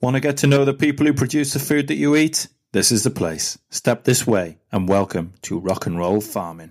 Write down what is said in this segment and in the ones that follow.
Want to get to know the people who produce the food that you eat? This is the place. Step this way and welcome to Rock and Roll Farming.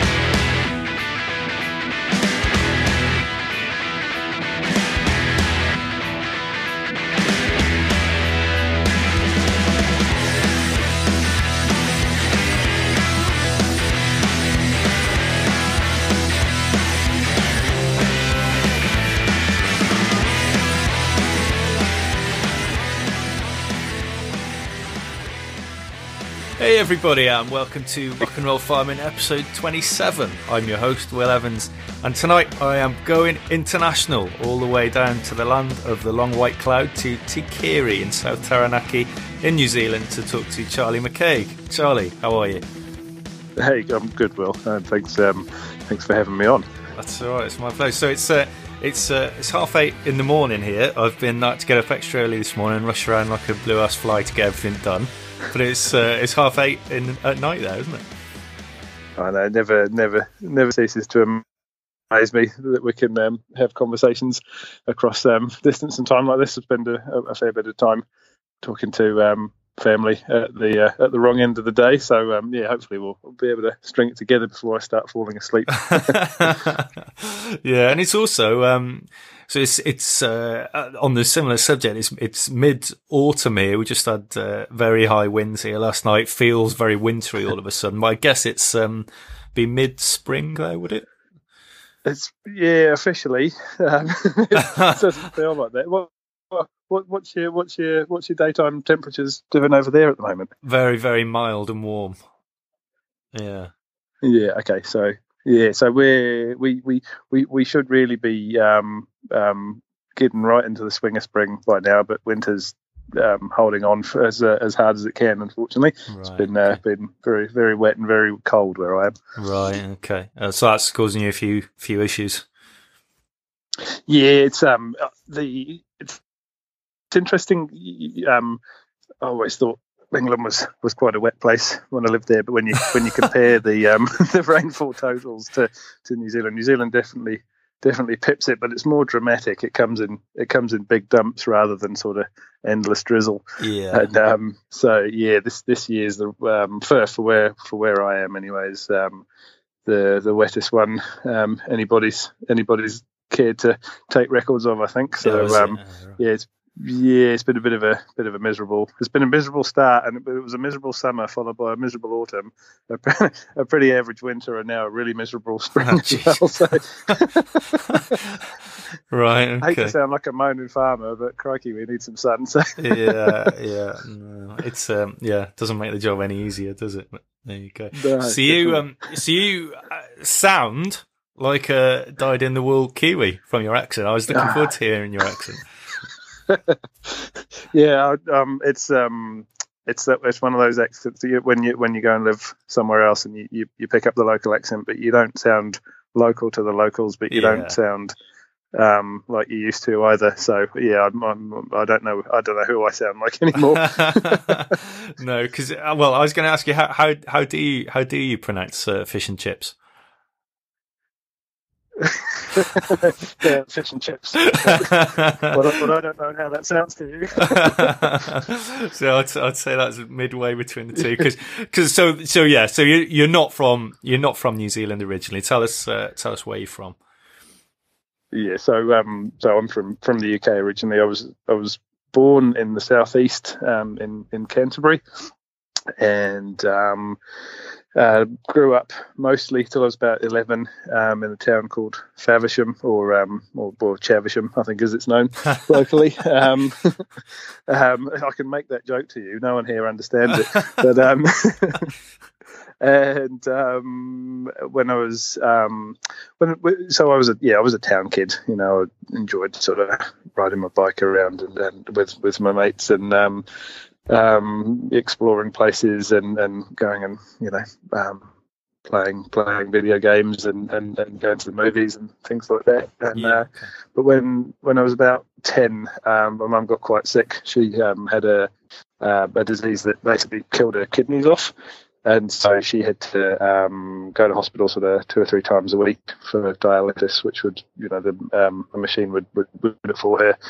Hey everybody, and welcome to Rock and Roll Farming episode 27. I'm your host, Will Evans, and tonight I am going international all the way down to the land of the long white cloud to Tikiri in South Taranaki in New Zealand to talk to Charlie McCaig. Charlie, how are you? Hey, I'm good, Will. Thanks for having me on. That's alright, it's my pleasure. So it's 8:30 in the morning here. I've been out to get up extra early this morning and rush around like a blue-ass fly to get everything done. But it's 8:30 at night there, isn't it? I know, never ceases to amaze me that we can have conversations across distance and time like this. I spend a fair bit of time talking to family at the wrong end of the day. So hopefully we'll be able to string it together before I start falling asleep. Yeah, and it's also so it's on the similar subject. It's mid-autumn here. We just had very high winds here last night. Feels very wintry all of a sudden. But I guess it's be mid-spring though, would it? It's officially. It doesn't feel like that. What's your daytime temperatures doing over there at the moment? Very, very mild and warm. Yeah. Yeah. Okay. So we should really be getting right into the swing of spring by now, but winter's holding on for as hard as it can. Unfortunately, right. It's been very, very wet and very cold where I am. Right. Okay. So that's causing you a few issues. Yeah. It's interesting. I always thought England was quite a wet place when I lived there, but when you compare the rainfall totals to New Zealand definitely pips it, but it's more dramatic. It comes in big dumps rather than sort of endless drizzle. Yeah. And this year's the for where I am anyways, the wettest one anybody's cared to take records of, I think. So it's been a bit of a miserable. It's been a miserable start, and it was a miserable summer followed by a miserable autumn, a pretty average winter, and now a really miserable spring as well. So. Right. Okay. I hate to sound like a moaning farmer, but crikey, we need some sun. So. Yeah. No, it's doesn't make the job any easier, does it? But there you go. No, so you sound like a dyed-in-the-wool Kiwi from your accent. I was looking forward to hearing your accent. Yeah, it's one of those accents that when you go and live somewhere else and you pick up the local accent, but you don't sound local to the locals, but you don't sound like you used to either. So I don't know who I sound like anymore. No, because I was going to ask you how do you pronounce fish and chips? Yeah, fish and chips. But I don't know how that sounds to you. So I'd say that's midway between the two, because you're not from New Zealand originally. Tell us where you're from. Yeah, so I'm from the UK originally. I was born in the southeast, in Canterbury, and grew up mostly till I was about 11 in a town called Faversham, or Chavisham, I think as it's known locally. I can make that joke to you. No one here understands it. But and when I was I was a town kid. You know, I enjoyed sort of riding my bike around and with my mates and exploring places and going and playing video games and going to the movies and things like that. And but when I was about 10, my mum got quite sick. She had a disease that basically killed her kidneys off. And so she had to go to hospital sort of 2 or 3 times a week for dialysis, which would, the machine would do it for her.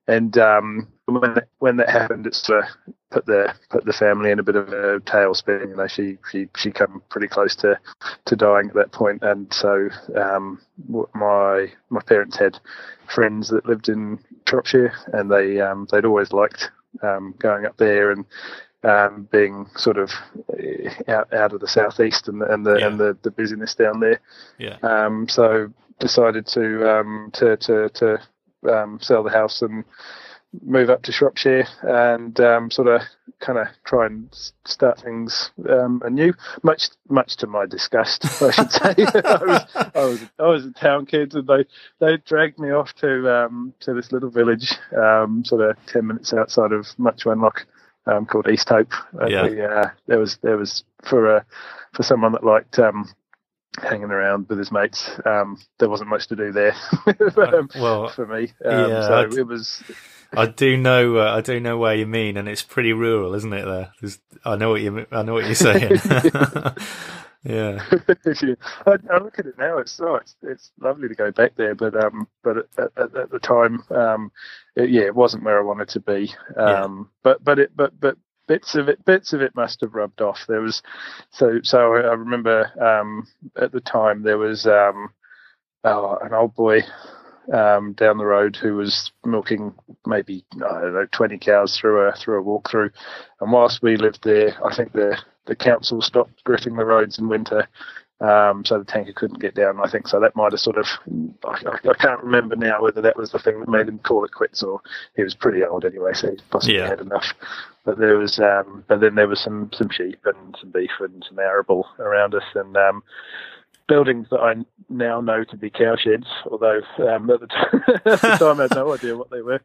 and when that happened, it sort of put the family in a bit of a tailspin. You know, she come pretty close to dying at that point, and so my parents had friends that lived in Shropshire, and they'd always liked going up there and being sort of out of the southeast and the busyness down there. Yeah. So decided to sell the house and move up to Shropshire and sort of kind of try and start things anew. Much to my disgust, I should say. I was a town kid, and they dragged me off to this little village, sort of 10 minutes outside of Much Wenlock, called East Hope. There was for someone that liked hanging around with his mates. There wasn't much to do there for me. So it was. I do know where you mean, and it's pretty rural, isn't it? There, I know what you're saying. Yeah. I look at it now. It's lovely to go back there, but at the time, it wasn't where I wanted to be. But bits of it must have rubbed off. There was so I remember at the time there was an old boy down the road who was milking maybe 20 cows through a walkthrough, and whilst we lived there, I think the council stopped gritting the roads in winter, so the tanker couldn't get down. I think so that might have sort of, I can't remember now whether that was the thing that made him call it quits, or he was pretty old anyway, so he possibly had enough. But there was, but then there was some sheep and some beef and some arable around us, and buildings that I now know to be cow sheds, although at the time I had no idea what they were.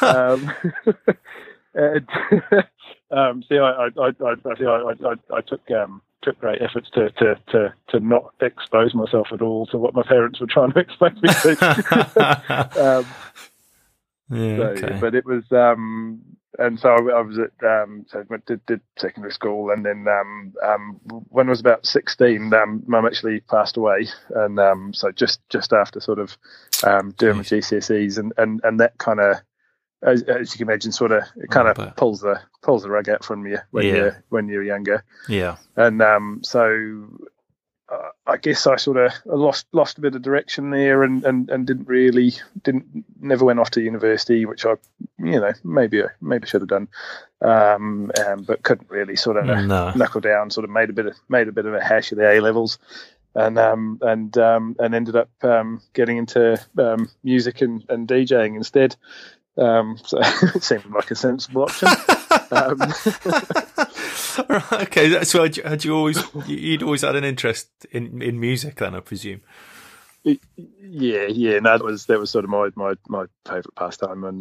I took great efforts to not expose myself at all to what my parents were trying to expose me to. But it was, and so I was at, so I did secondary school, and then when I was about 16, Mum actually passed away, and so just after sort of doing my GCSEs, and that kind of, as you can imagine, sort of it kind of pulls the rug out from you when you're younger. Yeah, and so. I guess I sort of lost a bit of direction there, and never went off to university, which I, maybe should have done, but couldn't really sort of knuckle down. Sort of made a bit of a hash of the A levels, and ended up getting into music and DJing instead. So it seemed like a sensible option. Right, okay, so you'd always had an interest in music then, I presume? Yeah. No, that was sort of my favourite pastime, and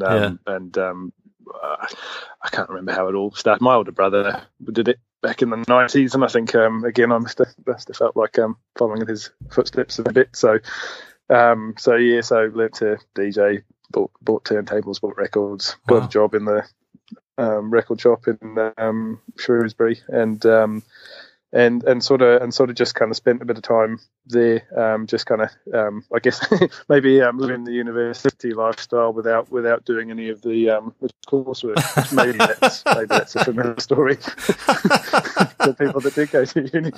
I can't remember how it all started. My older brother did it back in the 90s, and I think again I must have felt like following in his footsteps a bit. So learned to DJ, bought turntables, bought records, got a job in the record shop in Shrewsbury, and sort of just kind of spent a bit of time there, just kind of I guess maybe living the university lifestyle without doing any of the coursework. Maybe that's a familiar story for people that did go to uni.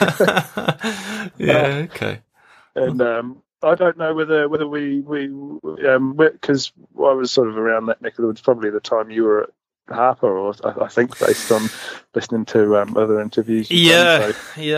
Yeah, okay. And I don't know whether we because I was sort of around that neck of the woods, probably the time you were at Harper, or I think based on listening to other interviews. Yeah.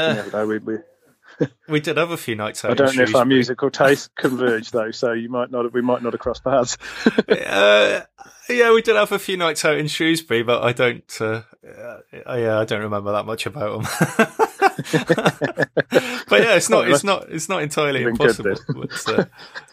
We did have a few nights out. I don't know if our musical tastes converged though, so we might not have crossed paths. Yeah, we did have a few nights out in Shrewsbury, but I don't. I don't remember that much about them. But yeah, it's not entirely impossible. But,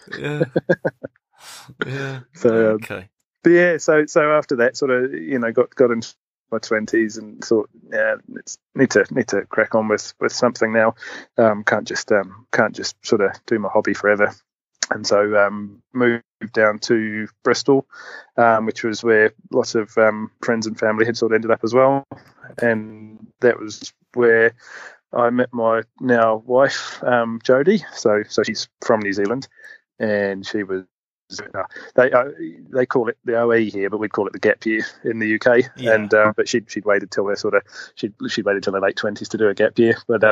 yeah. So okay. But yeah, so after that, sort of, got into my 20s and thought, need to crack on with something now. Can't just sort of do my hobby forever. And so moved down to Bristol, which was where lots of friends and family had sort of ended up as well. And that was where I met my now wife, Jodie. So she's from New Zealand, and she was they call it the OE here, but we'd call it the gap year in the UK. Yeah. And but she'd waited till her she'd waited till her late 20s to do a gap year. But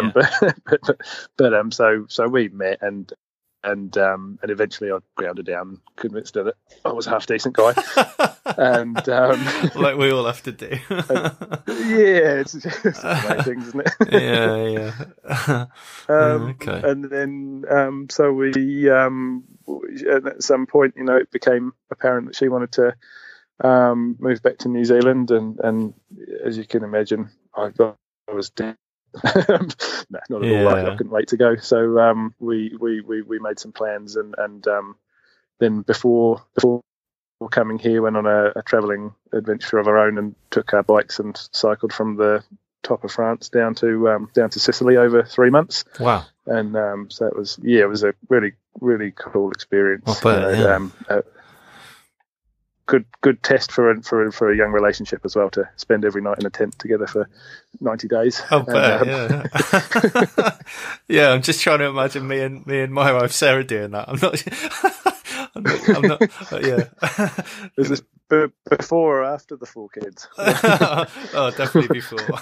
so we met and eventually I ground her down, convinced her that I was a half decent guy. And like we all have to do. it's the main things, isn't it? Yeah. Okay. And then so we at some point, it became apparent that she wanted to move back to New Zealand, and as you can imagine, I was dead. No, not at all. I couldn't wait to go. So we made some plans, and then before coming here, went on a travelling adventure of our own and took our bikes and cycled from the top of France down to Sicily over 3 months. Wow! And so it was a really, really cool experience. Good test for a young relationship as well, to spend every night in a tent together for 90 days. Yeah. I'm just trying to imagine me and my wife Sarah doing that. I'm not. Yeah. Is this before or after the 4 kids? Oh, definitely before.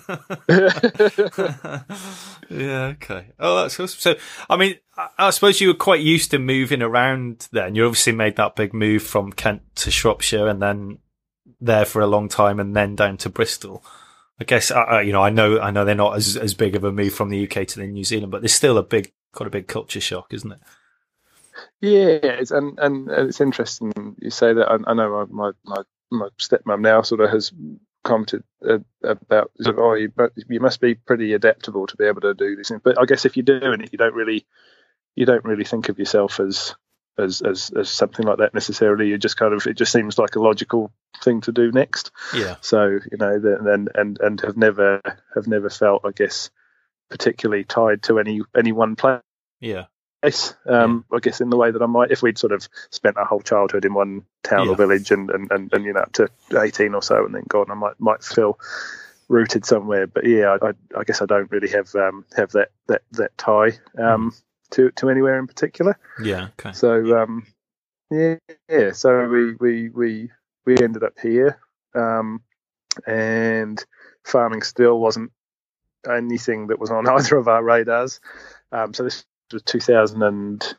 Yeah. Okay. Oh, that's awesome. So, I mean, I suppose you were quite used to moving around then. You obviously made that big move from Kent to Shropshire and then there for a long time and then down to Bristol. I guess, I know they're not as big of a move from the UK to the New Zealand, but there's still quite a big culture shock, isn't it? Yeah, and it's interesting you say that. I know my stepmom now sort of has commented about, you must be pretty adaptable to be able to do these things. But I guess if you're doing it, you don't really think of yourself as something like that necessarily. You just it just seems like a logical thing to do next. Yeah. So and have never felt, I guess, particularly tied to any one place. Yeah. I guess in the way that I might if we'd sort of spent our whole childhood in one town or village and up to 18 or so and then gone, I might feel rooted somewhere. But I guess I don't really have that tie to anywhere in particular. Yeah. Okay. So so we ended up here, and farming still wasn't anything that was on either of our radars. So this was 2008,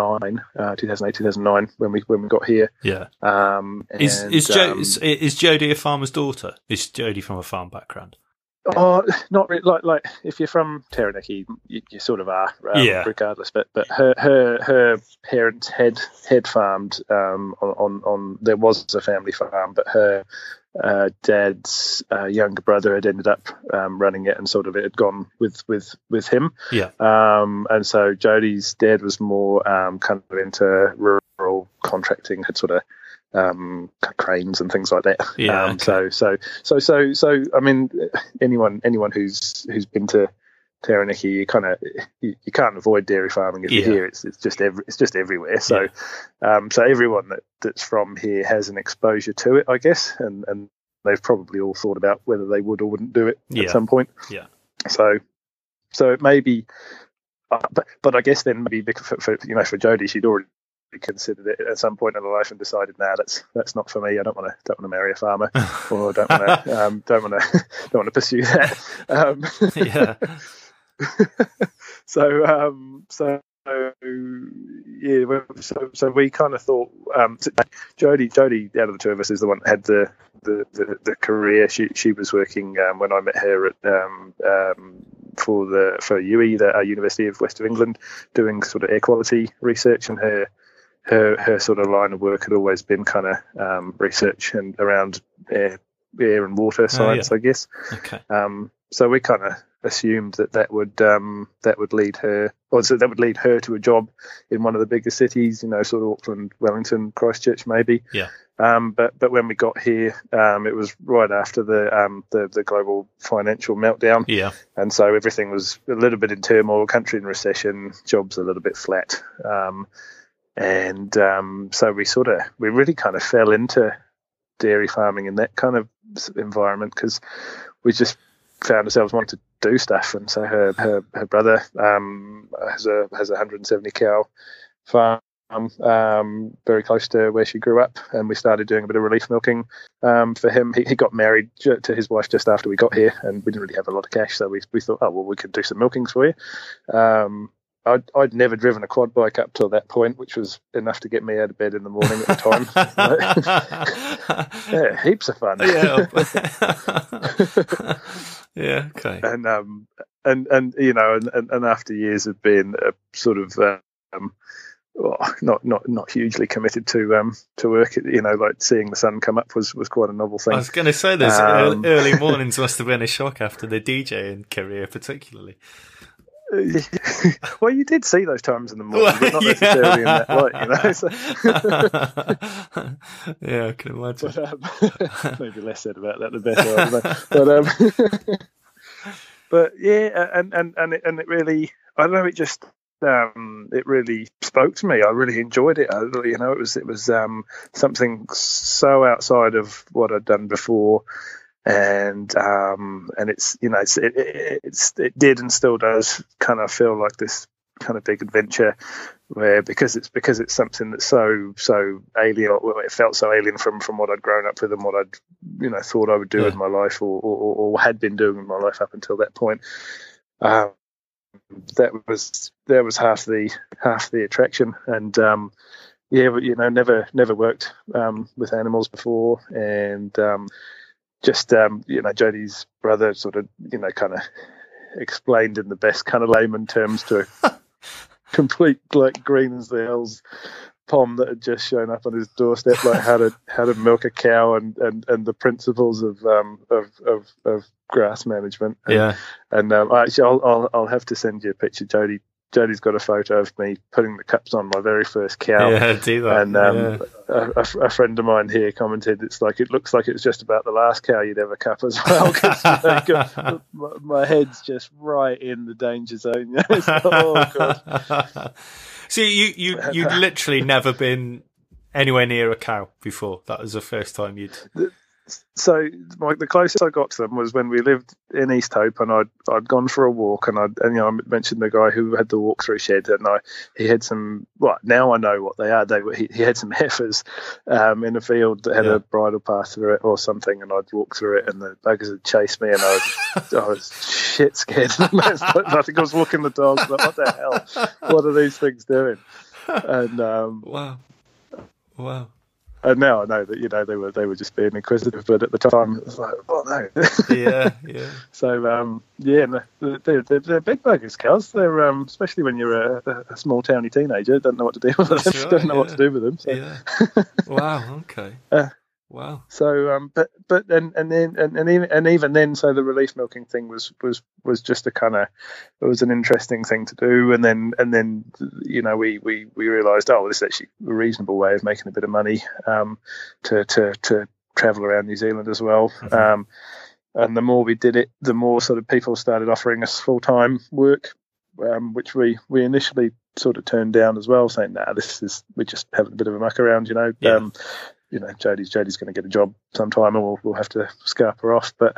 2009 when we got here. Yeah. Is Jodie a farmer's daughter? Is Jodie from a farm background? Oh, not really. Like if you're from Taranaki, you sort of are, regardless. But her parents had farmed on there was a family farm, but her dad's younger brother had ended up running it, and sort of it had gone with him. Yeah. And so Jodie's dad was more kind of into rural contracting, had sort of cranes and things like that. Yeah. So I mean, anyone who's been to Taranaki, you can't avoid dairy farming if you're here. It's just everywhere. So so everyone that's from here has an exposure to it, I guess, and they've probably all thought about whether they would or wouldn't do it at some point. Yeah. So it may be, but I guess then maybe for Jodie, she'd already considered it at some point in her life and decided, that's not for me. I don't want to marry a farmer, or don't want to pursue that. Yeah. So we kind of thought, Jodie out of the two of us is the one that had the career. She was working when I met her at for UE, the University of West of England, doing sort of air quality research, and her sort of line of work had always been kind of research and around air and water science, I guess. Okay. So we kind of assumed that would lead her, or so that would lead her to a job in one of the bigger cities, sort of Auckland, Wellington, Christchurch, maybe. Yeah. But when we got here, it was right after the global financial meltdown. Yeah. And so everything was a little bit in turmoil, country in recession, jobs a little bit flat. So we really kind of fell into dairy farming in that kind of environment, because we just found ourselves wanting to do stuff. And so her brother has a 170 cow farm very close to where she grew up, and we started doing a bit of relief milking for him. He got married to his wife just after we got here, and we didn't really have a lot of cash, so we thought, oh, well, we could do some milkings for you. I'd never driven a quad bike up till that point, which was enough to get me out of bed in the morning at the time. Yeah, heaps of fun. Yeah. Okay. And you know, and after years of being a sort of not hugely committed to work, you know, like seeing the sun come up was quite a novel thing. I was going to say those early mornings must have been a shock after the DJing career, particularly. Well, you did see those times in the morning, but not necessarily in that light, you know. So. Yeah, I can imagine. But, maybe less said about that, the better. But yeah, and it really, I don't know, it really spoke to me. I really enjoyed it. You know, it was something so outside of what I'd done before. And it's, you know, it did and still does kind of feel like this kind of big adventure, where because it's something that's so alien. It felt so alien from what I'd grown up with and what I'd, you know, thought I would do in my life or had been doing in my life up until that point. That was half the attraction. And yeah, you know, never worked with animals before, and just you know, Jodie's brother sort of, you know, kind of explained in the best kind of layman terms to a complete like green as the hills Pom that had just shown up on his doorstep, like how to milk a cow and the principles of grass management. And actually, I'll have to send you a picture, Jodie. Jodie's got a photo of me putting the cups on my very first cow. Yeah, do that. And a friend of mine here commented, it looks like it's just about the last cow you'd ever cup as well. Cause, my head's just right in the danger zone. Oh God! So you'd literally never been anywhere near a cow before. That was the first time you'd. So the closest I got to them was when we lived in East Hope, and I'd gone for a walk, and you know, I mentioned the guy who had the walk-through shed, and he had some. Well, now I know what they are. He had some heifers in a field that had a bridle path through it or something, and I'd walk through it, and the buggers had chased me, and I was shit scared. I think I was walking the dogs. Like, what the hell? What are these things doing? And wow. And now I know that, you know, they were just being inquisitive, but at the time it was like, oh no. Yeah. So they're big buggers, cows. They're especially when you're a small towny teenager, don't know what to do with them. Right, don't know what to do with them. So. Yeah. Wow. Okay. Wow. So, but even then, so the relief milking thing was just a kind of, it was an interesting thing to do, and then you know, we realised, oh, this is actually a reasonable way of making a bit of money, to travel around New Zealand as well. Mm-hmm. And the more we did it, the more sort of people started offering us full-time work, which we initially sort of turned down as well, saying, nah, we're just having a bit of a muck around, you know. Yeah. You know, Jodie's going to get a job sometime, and we'll have to scarp her off. But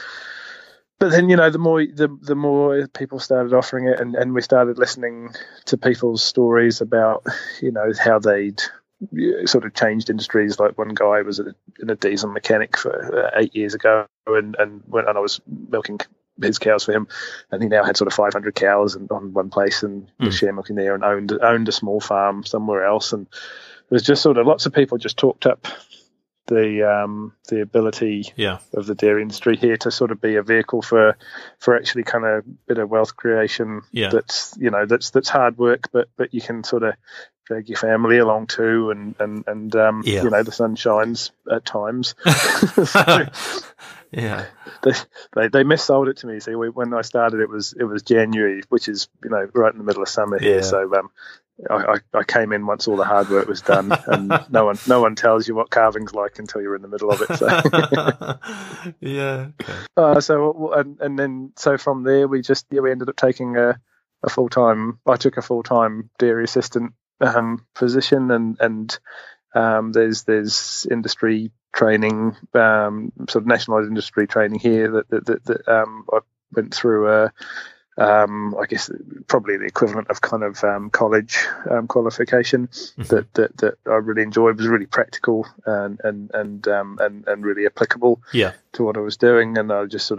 then, you know, the more people started offering it, and we started listening to people's stories about, you know, how they'd sort of changed industries. Like one guy was in a diesel mechanic for 8 years ago, and I was milking his cows for him, and he now had sort of 500 cows on one place, and was share milking there, and owned a small farm somewhere else, and it was just sort of lots of people just talked up the ability of the dairy industry here to sort of be a vehicle for actually kind of a bit of wealth creation. That's, you know, that's hard work, but you can sort of drag your family along too, and you know, the sun shines at times. So, yeah, they missold it to me. See, when I started, it was January, which is, you know, right in the middle of summer here. So I came in once all the hard work was done, and no one tells you what calving's like until you're in the middle of it. So yeah. Okay. So from there we ended up taking a full-time. I took a full-time dairy assistant position, and there's industry training, sort of nationalised industry training here that I went through I guess probably the equivalent of kind of college qualification that I really enjoyed. It was really practical and really applicable to what I was doing, and I just sort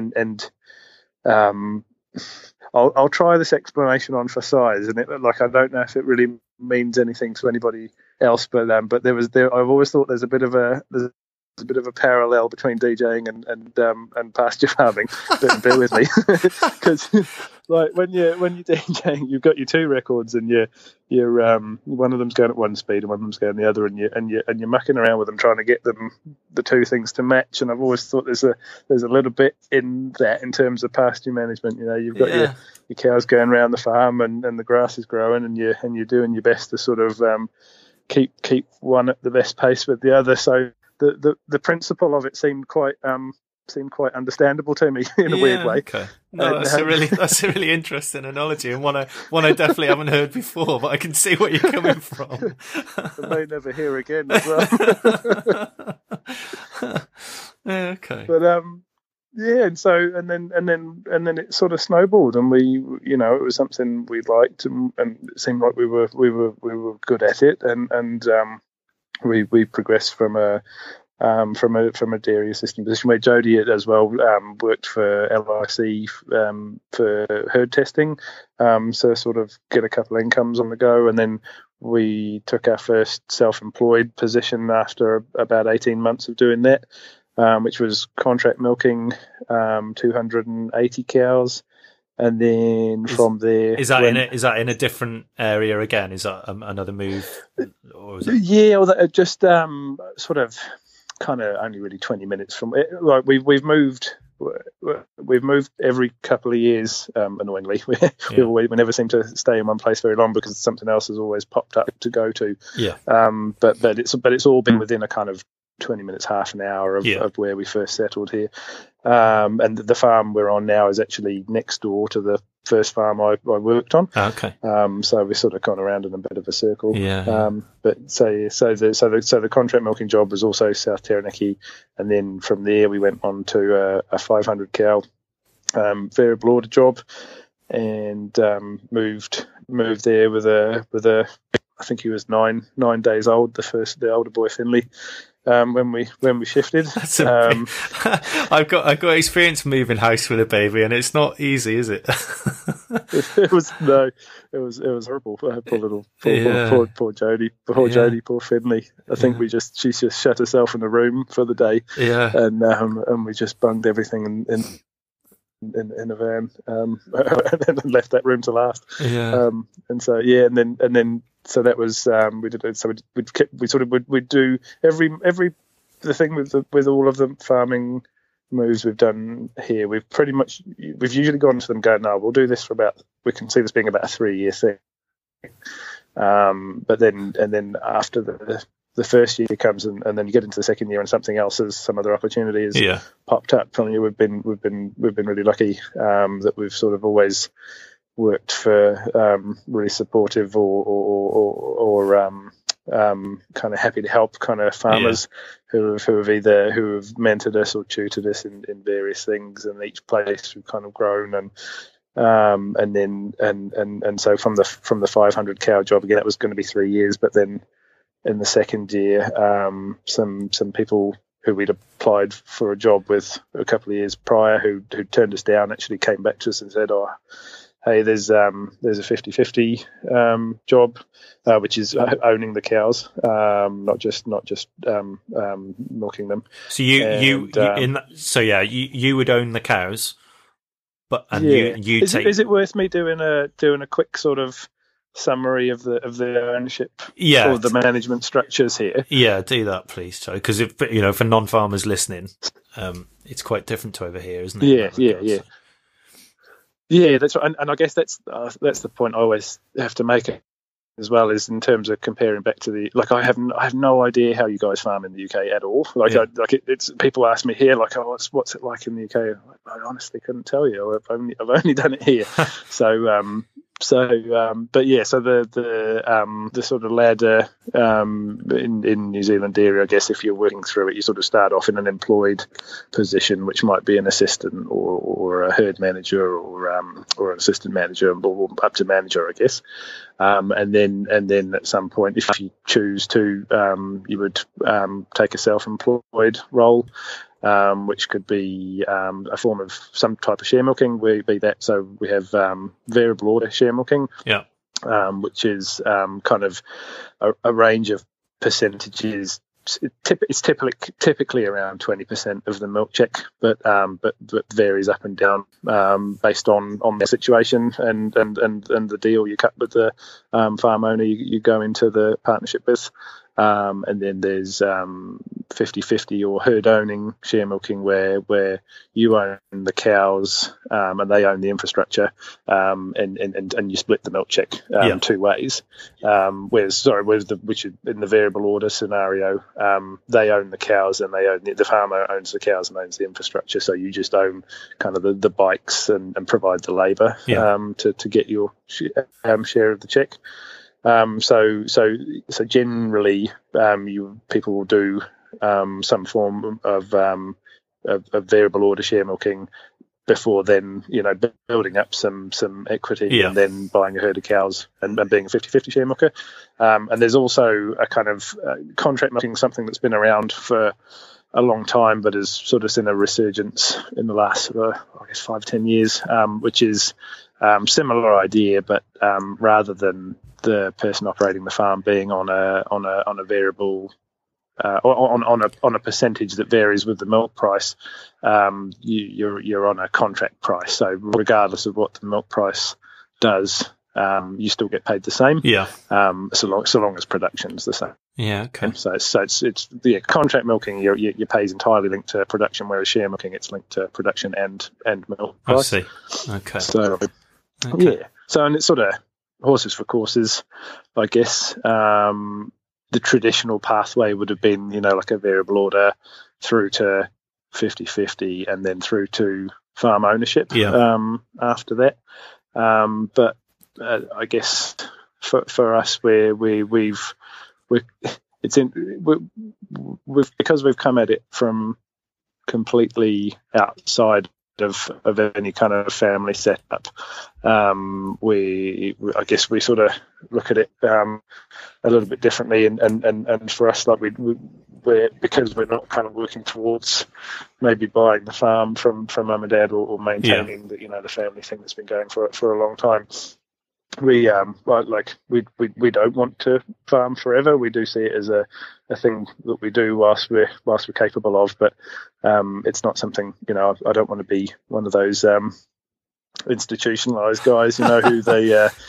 of I'll try this explanation on for size, and I don't know if it really means anything to anybody else, but I've always thought there's a bit of a parallel between DJing and pasture farming. Bear with me, because like when you're DJing, you've got your two records, and you're one of them's going at one speed and one of them's going the other, and you're mucking around with them trying to get the two things to match. And I've always thought there's a little bit in that in terms of pasture management. You've got your cows going around the farm, and the grass is growing, and you're doing your best to sort of keep one at the best pace with the other. So the principle of it seemed quite understandable to me in a weird way. Okay. No, that's a really interesting analogy, and one I definitely haven't heard before, but I can see where you're coming from. I may never hear again as well. Okay. But and then it sort of snowballed, and it was something we liked, and it seemed like we were good at it, and we progressed from a dairy assistant position where Jody as well worked for LIC for herd testing, so sort of get a couple of incomes on the go, and then we took our first self-employed position after about 18 months of doing that, which was contract milking 280 cows. And then from there, is that in a different area again? Is that another move? Or is it... Yeah, well, just sort of kind of only really 20 minutes from it. Like we've moved every couple of years. Annoyingly, we never seem to stay in one place very long because something else has always popped up to go to. Yeah. But it's all been within a kind of 20 minutes, half an hour of where we first settled here. And the farm we're on now is actually next door to the first farm I worked on. Okay. So we sort of gone around in a bit of a circle. Yeah. But so the contract milking job was also South Taranaki, and then from there we went on to a 500 cow variable order job, and moved there with a I think he was nine days old, the older boy Finley. When we shifted, I've got experience moving house with a baby, and it's not easy, is it? It was horrible. Poor Jody, poor Finley. I think she just shut herself in the room for the day. Yeah, and we just bunged everything in a van, and left that room to last. Yeah, and then. So that was we did it. So we'd do the thing with all of the farming moves we've done here. We've usually gone to them going, no, we'll do this we can see this being about a 3-year thing. But then after the first year comes and then you get into the second year and some other opportunity has popped up. I mean, we've been really lucky that we've sort of always worked for really supportive or kind of happy to help kind of farmers who have mentored us or tutored us in various things, and each place we've kind of grown and so from the 500 cow job again, that was going to be 3 years, but then in the second year some people who we'd applied for a job with a couple of years prior who turned us down actually came back to us and said, hey, there's a 50-50 job, which is owning the cows, not just milking them. So you would own the cows, but you take. Is it worth me doing a quick sort of summary of the ownership or the management structures here? Yeah, do that, please, Joe, because for non-farmers listening, it's quite different to over here, isn't it? Yeah. Yeah, that's right, and I guess that's the point I always have to make as well, is in terms of comparing back to I have no idea how you guys farm in the UK at all. It's people ask me here what's it like in the UK? I honestly couldn't tell you. I've only done it here. So But yeah, so the sort of ladder in New Zealand dairy, I guess, if you're working through it, you sort of start off in an employed position, which might be an assistant or a herd manager or an assistant manager, or up to manager, I guess. And then at some point, if you choose to, you would take a self-employed role. Which could be a form of some type of share milking. So we have variable order share milking, which is kind of a range of percentages. It's typically around 20% of the milk check, but varies up and down based on the situation and the deal you cut with the farm owner you go into the partnership with. And then there's 50-50 or herd owning share milking where you own the cows and they own the infrastructure, and you split the milk check two ways. Which is in the variable order scenario, they own the cows and the farmer owns the cows and owns the infrastructure. So you just own kind of the bikes and provide the labour to get your share of the check. So generally, people will do some form of variable order share milking before then, building up some equity and then buying a herd of cows and being a 50-50 share milker. And there's also a kind of contract milking, something that's been around for a long time, but has sort of seen a resurgence in the last, 5-10 years, which is similar idea, but rather than the person operating the farm being on a variable on a percentage that varies with the milk price, you're on a contract price. So regardless of what the milk price does, you still get paid the same. So long as production's the same. So it's contract milking. Your pay is entirely linked to production, whereas share milking, it's linked to production and milk price. I see. Okay. So and it's sort of horses for courses, I guess. The traditional pathway would have been, like a variable order through to 50-50 and then through to farm ownership after that. But I guess for us, because we've come at it from completely outside of any kind of family setup, I guess we sort of look at it a little bit differently, and for us, like we're because we're not kind of working towards maybe buying the farm from mum and dad or maintaining the family thing that's been going for a long time. We don't want to farm forever. We do see it as a thing that we do whilst we're capable of, but it's not something, I don't want to be one of those institutionalized guys, who they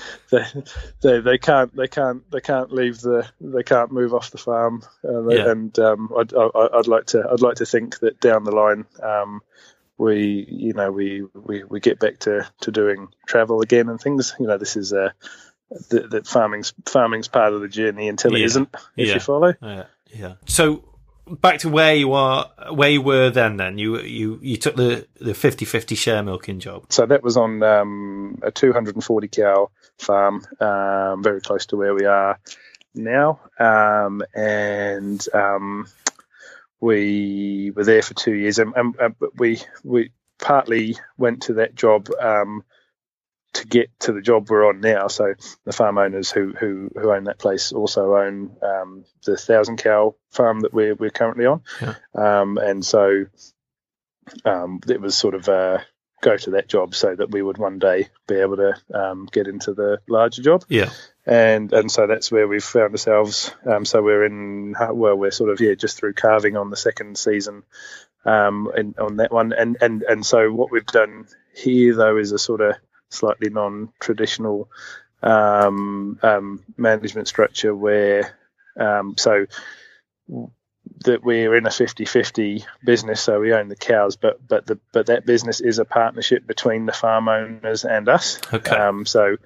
can't leave they can't move off the farm, and I'd like to think that down the line we get back to doing travel again and things. This is that farming's part of the journey until it isn't, if you follow. So back to where you were then you took the 50-50 share milking job. So that was on a 240 cow farm, very close to where we are now, and we were there for 2 years, and we partly went to that job to get to the job we're on now. So the farm owners who own that place also own the 1,000 cow farm that we're currently on, and so it was sort of go to that job so that we would one day be able to get into the larger job. And so that's where we've found ourselves. So we're sort of just through calving on the second season on that one. And so what we've done here though is a sort of slightly non-traditional management structure where so that we're in a 50-50 business, so we own the cows, but that business is a partnership between the farm owners and us. Okay. So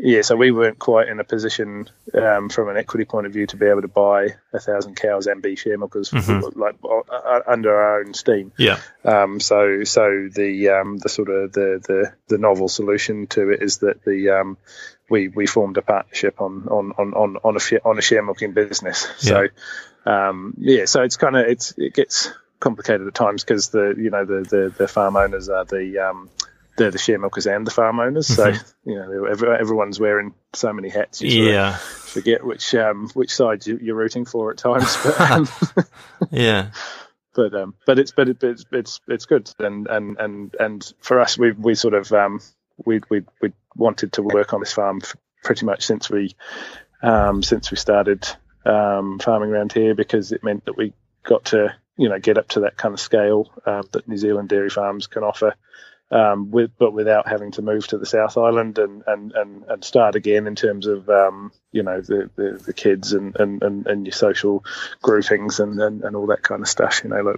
so we weren't quite in a position from an equity point of view to be able to buy 1,000 cows and be share milkers like under our own steam. Yeah. So the sort of the novel solution to it is that we formed a partnership on a share milking business. Yeah. So so it gets complicated at times because the farm owners are they're the share milkers and the farm owners. So everyone's wearing so many hats. You sort of forget which side you're rooting for at times. But, yeah. But it's good, and for us we sort of we wanted to work on this farm pretty much since we started farming around here, because it meant that we got to get up to that kind of scale that New Zealand dairy farms can offer, but without having to move to the South Island and start again in terms of the kids and your social groupings and all that kind of stuff. Like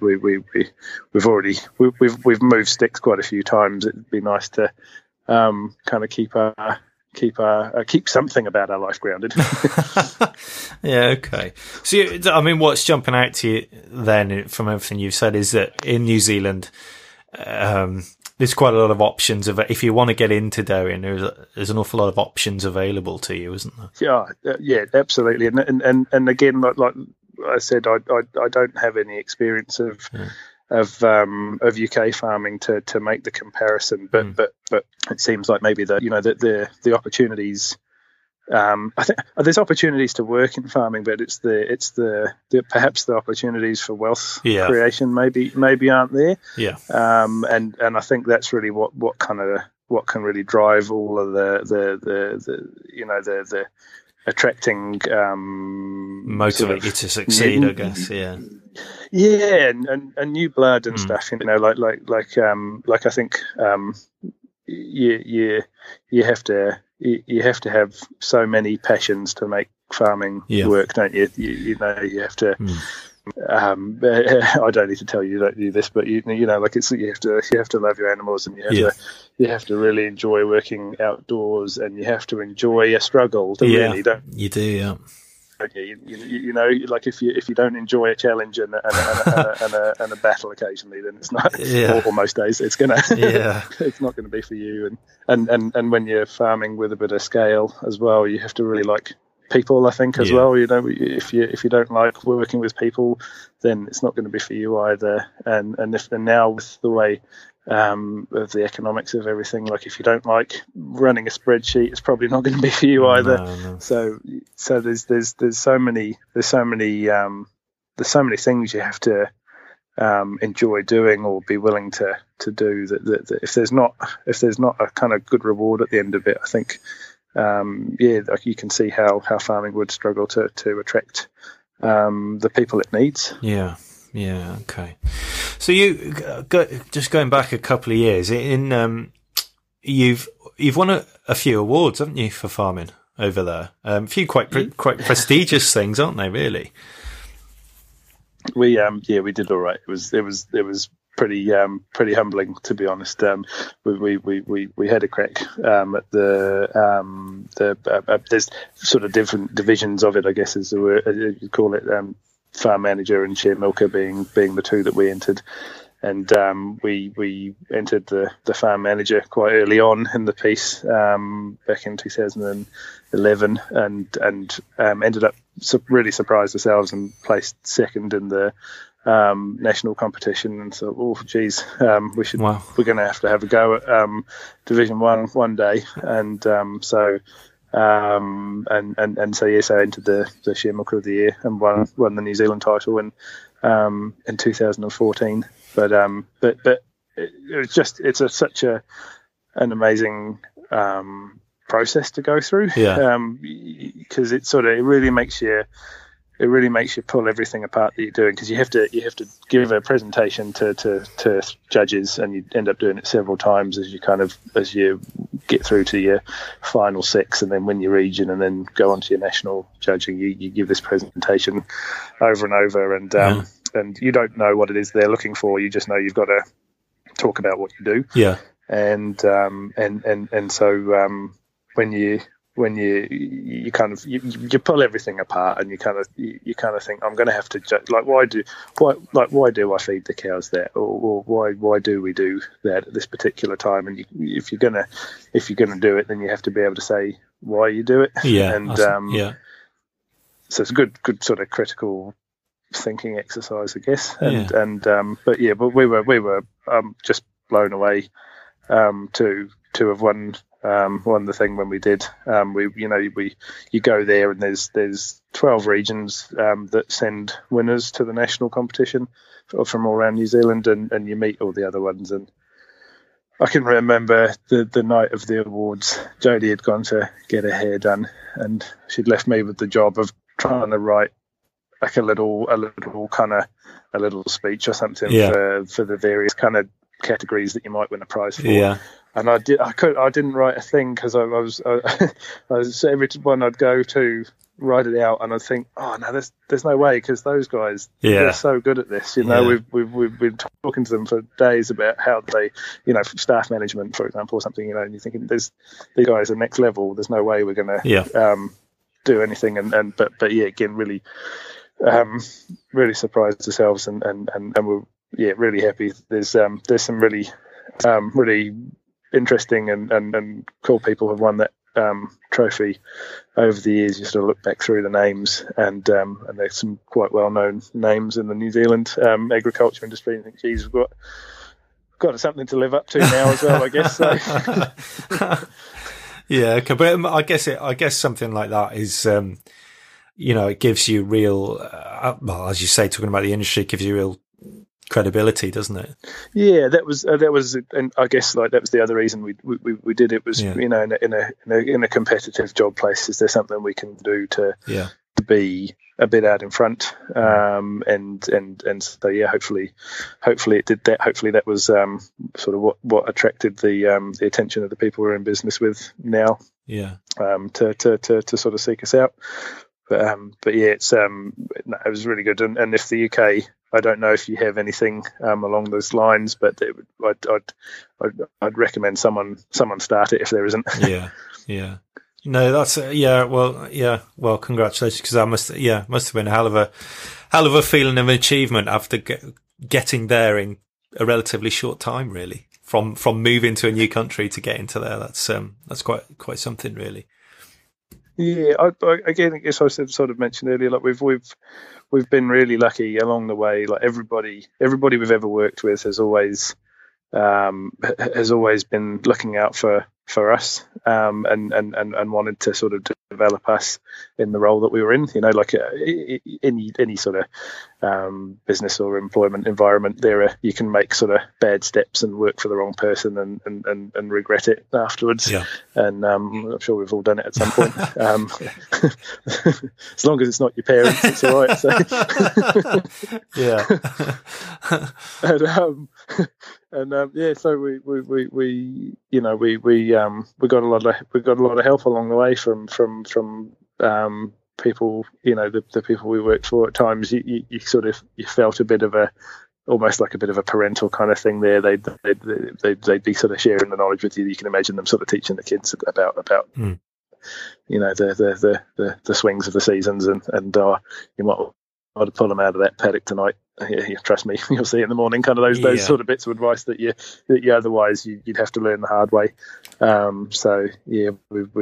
we've moved sticks quite a few times. It'd be nice to kind of keep something about our life grounded. Yeah, okay. So, what's jumping out to you then from everything you've said is that in New Zealand, there's quite a lot of options. If you want to get into dairying, there's an awful lot of options available to you, isn't there? Yeah, absolutely. And again, like I said, I don't have any experience of UK farming to make the comparison, but it seems like maybe the opportunities. I think there's opportunities to work in farming, but it's the perhaps the opportunities for wealth creation maybe aren't there. Yeah. And I think that's really what can really drive all of the attracting motivate you to succeed, I guess. Yeah. Yeah, and new blood and stuff. Like I think you have to have so many passions to make farming work, don't you? You have to. I don't need to tell you don't do this, but you have to love your animals, and you have to really enjoy working outdoors, and you have to enjoy a struggle. You do, yeah. Like if you don't enjoy a challenge and a battle occasionally, then it's not. Or most days, it's it's not gonna be for you. And when you're farming with a bit of scale as well, you have to really like people, I think, as well. If you don't like working with people, then it's not going to be for you either. And now with the way of the economics of everything, like if you don't like running a spreadsheet, it's probably not going to be for you either. No. So there's so many things you have to enjoy doing or be willing to do that if there's not a kind of good reward at the end of it, I think like you can see how farming would struggle to attract the people it needs. Yeah, okay. So you just going back a couple of years, you've won a few awards, haven't you, for farming over there? A few quite prestigious things, aren't they? Really. We did all right. It was pretty humbling, to be honest. We had a crack at there's sort of different divisions of it, I guess, as you call it. Farm manager and share milker being the two that we entered, and we entered the farm manager quite early on in the piece back in 2011, and ended up really surprised ourselves and placed second in the national competition, and thought, oh geez, we're going to have a go at Division 1 one day, and so I entered the Share Milker of the Year and won the New Zealand title in 2014. But it's such an amazing process to go through, because it really makes you pull everything apart that you're doing, because you have to give a presentation to judges, and you end up doing it several times as you get through to your final 6 and then win your region and then go on to your national judging. You give this presentation over and over, and you don't know what it is they're looking for. You just know you've got to talk about what you do. Yeah. And so when when you kind of you pull everything apart, and you kind of think, I'm going to have to why do I feed the cows that, or why do we do that at this particular time? And if you're gonna do it, then you have to be able to say why you do it. So it's a good sort of critical thinking exercise, I guess. But we were just blown away to have won the thing when we did. You go there, and there's 12 regions that send winners to the national competition from all around New Zealand, and you meet all the other ones. And I can remember the night of the awards, Jodie had gone to get her hair done, and she'd left me with the job of trying to write like a little speech or something for the various kind of categories that you might win a prize for. Yeah. And I didn't write a thing, because I was every one I'd go to write it out, and I'd think, oh no, there's no way, because those guys, they're so good at this. We've been talking to them for days about how they, staff management, for example, or something, and you're thinking, these guys are next level. There's no way we're going to do anything. But again, really surprised ourselves, and we're really happy. There's some really interesting and cool people have won that trophy over the years. You sort of look back through the names, and there's some quite well-known names in the New Zealand agriculture industry, and think, geez, we've got something to live up to now as well, I guess. So. Yeah, but I guess something like that is, it gives you real, as you say, talking about the industry, it gives you real credibility, doesn't it? Yeah, that was, and I guess that was the other reason we did it was, in a competitive job place, is there something we can do to be a bit out in front, and so hopefully it did that. Hopefully that was sort of what attracted the attention of the people we're in business with now. Yeah. To sort of seek us out. But yeah, it was really good. And if the UK, I don't know if you have anything along those lines, but I'd recommend someone start it if there isn't. Yeah. No, that's Well, congratulations, because that must have been a hell of a feeling of achievement after getting there in a relatively short time, really. From moving to a new country to getting to there, that's quite something, really. Yeah, I guess I sort of mentioned earlier, like we've been really lucky along the way. Like everybody we've ever worked with has always been looking out for us, and wanted to sort of develop us in the role that we were in. Like any sort of business or employment environment, you can make sort of bad steps and work for the wrong person and regret it afterwards. Yeah. And I'm sure we've all done it at some point. As long as it's not your parents, it's all right. So. Yeah. So we got a lot of help along the way from people, the people we worked for. At times you felt a bit of almost like a bit of a parental kind of thing there. They'd be sort of sharing the knowledge with you. You can imagine them sort of teaching the kids about the swings of the seasons, and you might pull them out of that paddock tonight. Yeah, trust me, you'll see in the morning. Kind of those sort of bits of advice that you otherwise you'd have to learn the hard way. So yeah, we've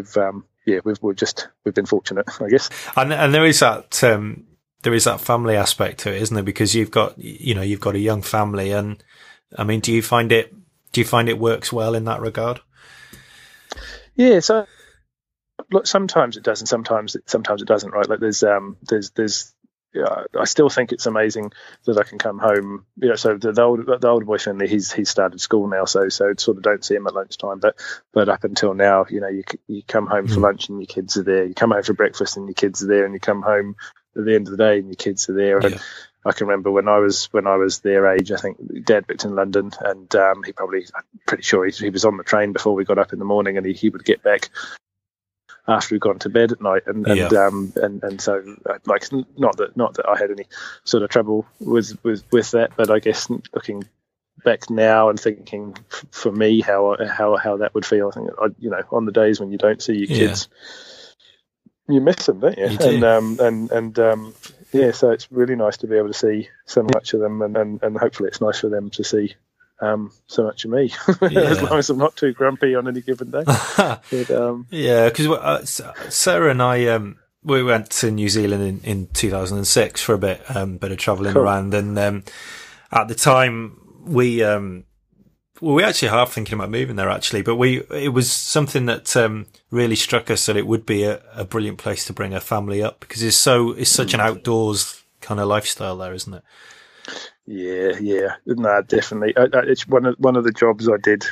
been fortunate, I guess. And there is that family aspect to it, isn't there? Because you've got a young family, and I mean, do you find it works well in that regard? Yeah, so look, sometimes it does, and sometimes it doesn't. Right? Like there's I still think it's amazing that I can come home. So the older boy family, he's started school now, so sort of don't see him at lunchtime. But up until now, you come home for lunch and your kids are there. You come home for breakfast and your kids are there, and you come home at the end of the day and your kids are there. And I can remember when I was their age, I think Dad worked in London, and I'm pretty sure he was on the train before we got up in the morning, and he would get back after we'd gone to bed at night, and so like not that I had any sort of trouble with that, but I guess looking back now and thinking for me how that would feel. I think on the days when you don't see your kids, you miss them, don't you? You do. So it's really nice to be able to see so much of them, and hopefully it's nice for them to see so much of me, as long as I'm not too grumpy on any given day. Because Sarah and I, we went to New Zealand in 2006 for a bit of travelling around, and at the time we actually half thinking about moving there actually, but it was something that really struck us that it would be a brilliant place to bring a family up, because it's such an outdoors kind of lifestyle there, isn't it? Yeah, no, definitely. It's one of the jobs I did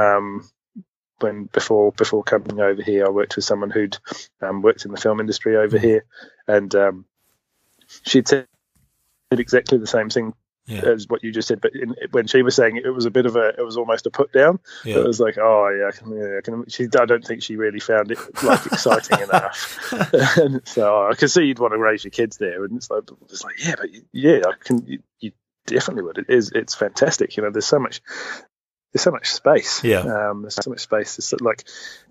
before coming over here. I worked with someone who'd worked in the film industry over here, and she'd said exactly the same thing as what you just said. But when she was saying it was it was almost a put down. Yeah. It was like, I don't think she really found it like exciting enough. And so I could see you'd want to raise your kids there, and it's like I can. You definitely would. It's fantastic. There's so much space. Yeah. There's so much space. It's like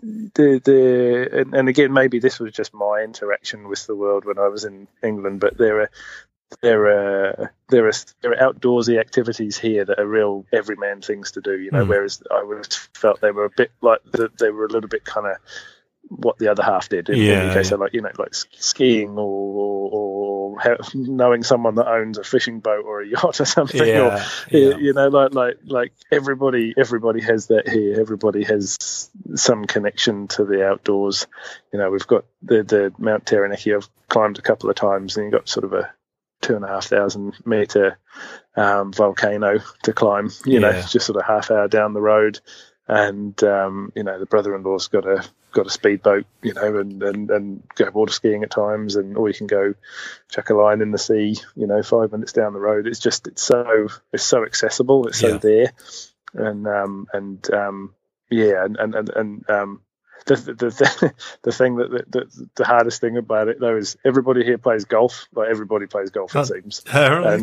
and again, maybe this was just my interaction with the world when I was in England, but there are outdoorsy activities here that are real everyman things to do. Whereas I would have felt they were a bit like they were a little bit kind of what the other half did in the UK. So like skiing or knowing someone that owns a fishing boat or a yacht or something. Like everybody has that here. Everybody has some connection to the outdoors. We've got the Mount Taranaki I've climbed a couple of times, and you've got sort of a 2,500 meter volcano to climb. Just sort of half hour down the road, and the brother-in-law's got a speedboat, and go water skiing at times, or you can go chuck a line in the sea, 5 minutes down the road. It's so accessible. It's so there, the thing the hardest thing about it though is everybody here plays golf. Like everybody plays golf, it seems. And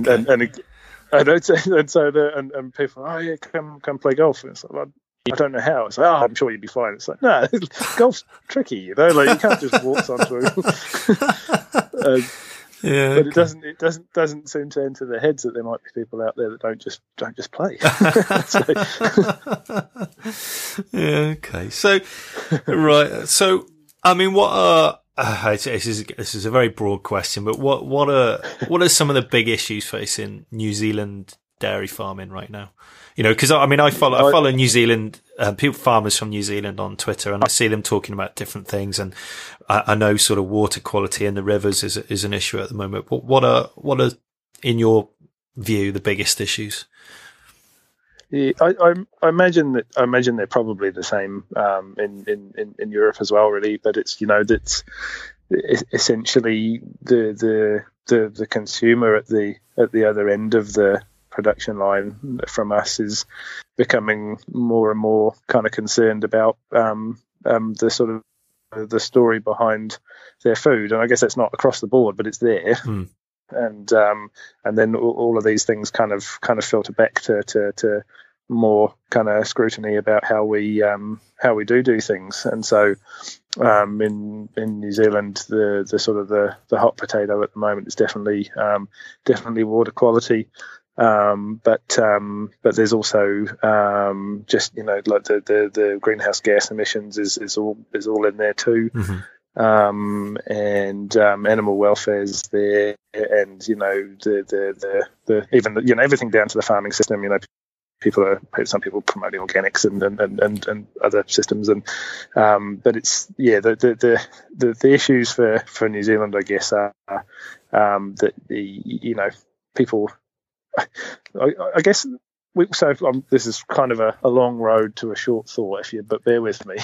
people, come play golf. And it's like, well, I don't know how. It's like, I'm sure you'd be fine. It's like, no, golf's tricky, like you can't just waltz onto it. But it doesn't seem to enter their heads that there might be people out there that don't just play. Okay. So, right. So, I mean, what are this is a very broad question, but what are some of the big issues facing New Zealand dairy farming right now? Because I follow New Zealand farmers from New Zealand on Twitter, and I see them talking about different things. And I know sort of water quality in the rivers is an issue at the moment. But what are in your view the biggest issues? Yeah, I imagine they're probably the same in Europe as well, really. But it's that's essentially the consumer at the other end of the production line from us is becoming more and more kind of concerned about the sort of the story behind their food, and I guess that's not across the board, but it's there. And then all of these things kind of filter back to more kind of scrutiny about how we do things. And so in New Zealand, the sort of the hot potato at the moment is definitely water quality. But there's also just like the greenhouse gas emissions is all in there too. And animal welfare is there, and the even everything down to the farming system. Some people promoting organics and other systems, and but it's the issues for New Zealand, I guess, are that people. I guess this is kind of a long road to a short thought, but bear with me.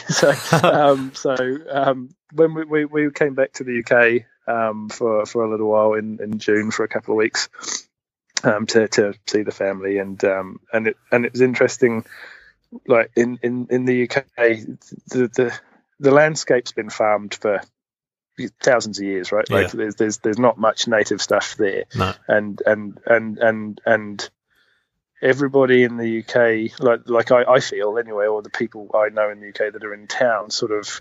When we came back to the UK for a little while in June for a couple of weeks to see the family, and it was interesting. Like in the UK, the landscape's been farmed for thousands of years, right? Like there's not much native stuff there, no. and everybody in the UK, like I feel anyway, or the people I know in the UK that are in town, sort of,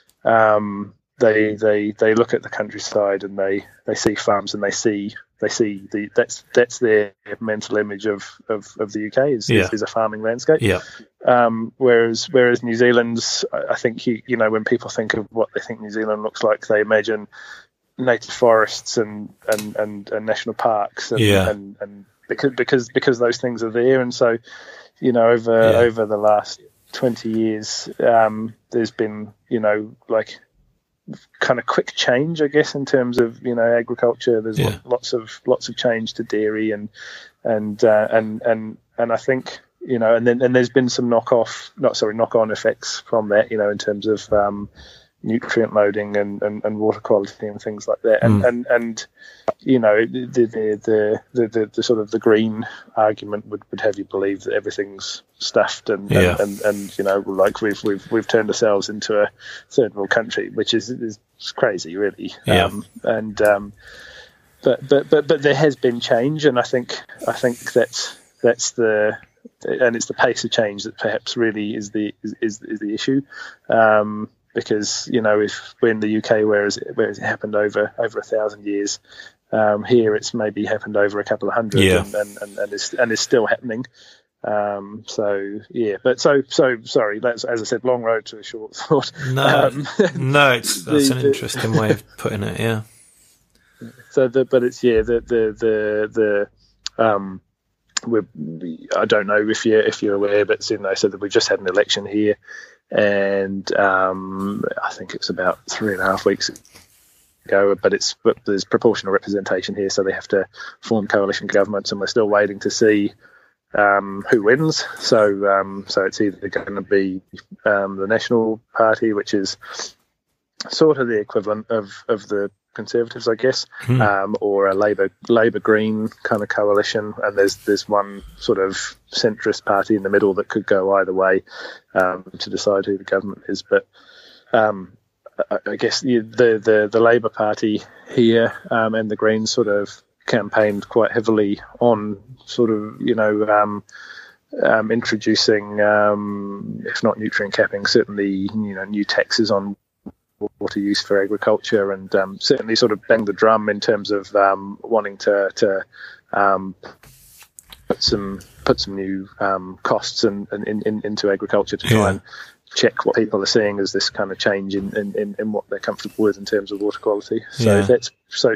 they look at the countryside and they see farms and they see that's their mental image of the UK is a farming landscape. Yeah. Whereas New Zealand's, I think when people think of what they think New Zealand looks like, they imagine native forests and national parks and because those things are there, and so over the last 20 years there's been kind of quick change, I guess, in terms of agriculture. There's lots of change to dairy and I think and then there's been some knock-on effects from that, in terms of nutrient loading and water quality and things like that. And the sort of the green argument would have you believe that everything's stuffed and like we've turned ourselves into a third world country, which is crazy, really. But there has been change, and I think that's the it's the pace of change that perhaps really is the issue. Because if we're in the UK, whereas it happened over 1,000 years, here it's maybe happened over a couple of hundred, and is still happening. So sorry. That's, as I said, long road to a short thought. No, that's an interesting way of putting it. Yeah. So, I don't know if you're aware, but so that we just had an election here. And I think it's about 3.5 weeks ago, but there's proportional representation here, so they have to form coalition governments, and we're still waiting to see who wins. So it's either going to be the National Party, which is sort of the equivalent of the Conservatives, I guess, or a Labour Green kind of coalition, and there's one sort of centrist party in the middle that could go either way to decide who the government is. But I guess the Labour Party here and the Greens sort of campaigned quite heavily on sort of introducing, if not nutrient capping, certainly new taxes on water use for agriculture, and certainly sort of bang the drum in terms of wanting to put some new costs into agriculture to try and check what people are seeing as this kind of change in what they're comfortable with in terms of water quality. So that's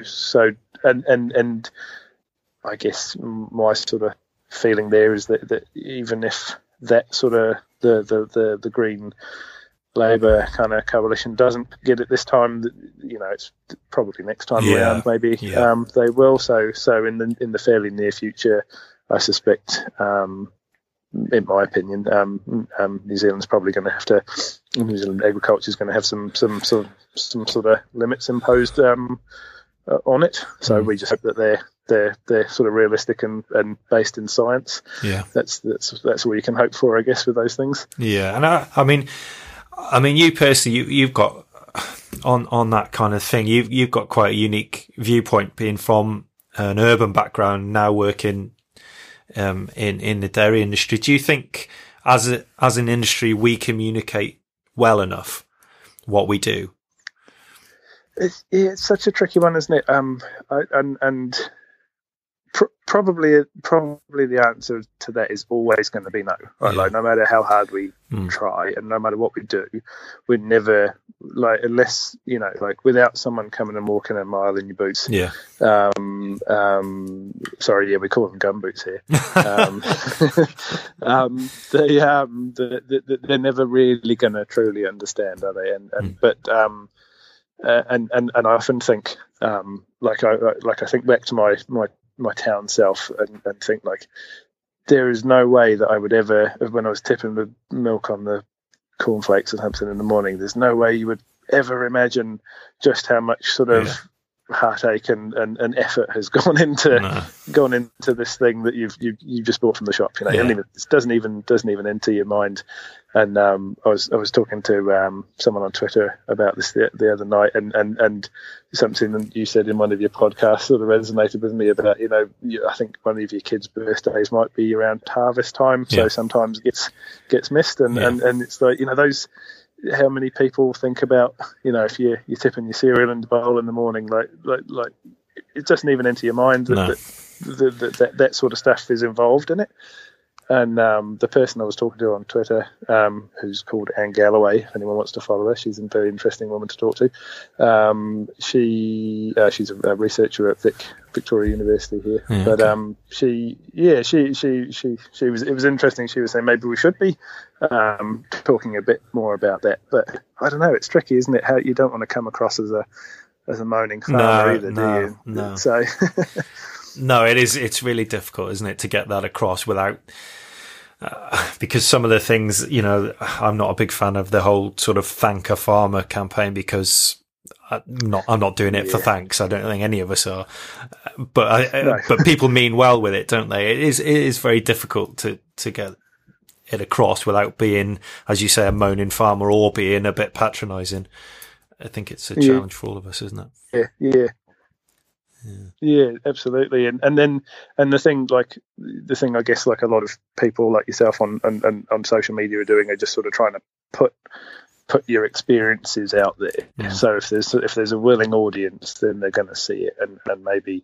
and I guess my sort of feeling there is that even if that sort of the Green Labour kind of coalition doesn't get it this time, it's probably next time around maybe they will. So in the fairly near future, I suspect, in my opinion, New Zealand's probably going to have to. New Zealand agriculture is going to have some sort of limits imposed on it. So we just hope that they're sort of realistic and based in science. Yeah, that's all you can hope for, I guess, with those things. Yeah, and I mean, you personally, you've got on that kind of thing. You've got quite a unique viewpoint, being from an urban background, now working in the dairy industry. Do you think, as an industry, we communicate well enough what we do? It's such a tricky one, isn't it? Probably the answer to that is always going to be no. Right? Like, no matter how hard we try, and no matter what we do, we're never, like, unless without someone coming and walking a mile in your boots. Yeah. Sorry, we call them gum boots here. They're never really going to truly understand, are they? And I often think, I think back to my town self and think, like, there is no way that I would ever, when I was tipping the milk on the cornflakes at Hampton in the morning, there's no way you would ever imagine just how much sort of heartache and effort has gone into this thing that you've just bought from the shop. It doesn't even enter your mind. And I was talking to someone on Twitter about this the other night, and something that you said in one of your podcasts sort of resonated with me about I think one of your kids' birthdays might be around harvest time, so sometimes gets missed, and it's like those. How many people think about if you're tipping your cereal in the bowl in the morning, like it doesn't even enter your mind that sort of stuff is involved in it. And the person I was talking to on Twitter, who's called Anne Galloway, if anyone wants to follow her, she's a very interesting woman to talk to. She's a researcher at Victoria University here. Yeah, but okay. She was. It was interesting. She was saying maybe we should be talking a bit more about that. But I don't know. It's tricky, isn't it? How you don't want to come across as a moaning farmer either, do you? No. So. No, it is. It's really difficult, isn't it, to get that across without, because some of the things, I'm not a big fan of the whole sort of thank a farmer campaign, because I'm not doing it for thanks. I don't think any of us are, but but people mean well with it, don't they? It is very difficult to get it across without being, as you say, a moaning farmer or being a bit patronising. I think it's a challenge for all of us, isn't it? Yeah, absolutely. And the thing I guess like a lot of people like yourself on social media are doing are just sort of trying to put your experiences out there. Yeah. So if there's a willing audience, then they're going to see it and maybe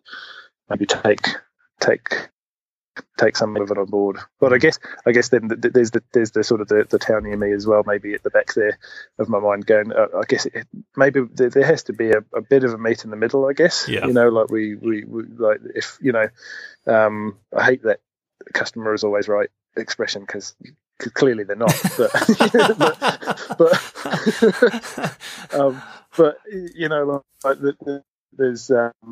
take some of it on board. But I guess then there's the sort of the townie in me as well, maybe at the back there of my mind going, I guess maybe there has to be a bit of a meet in the middle, I guess. Yeah. Like we like if I hate that customer is always right expression because clearly they're not, but there's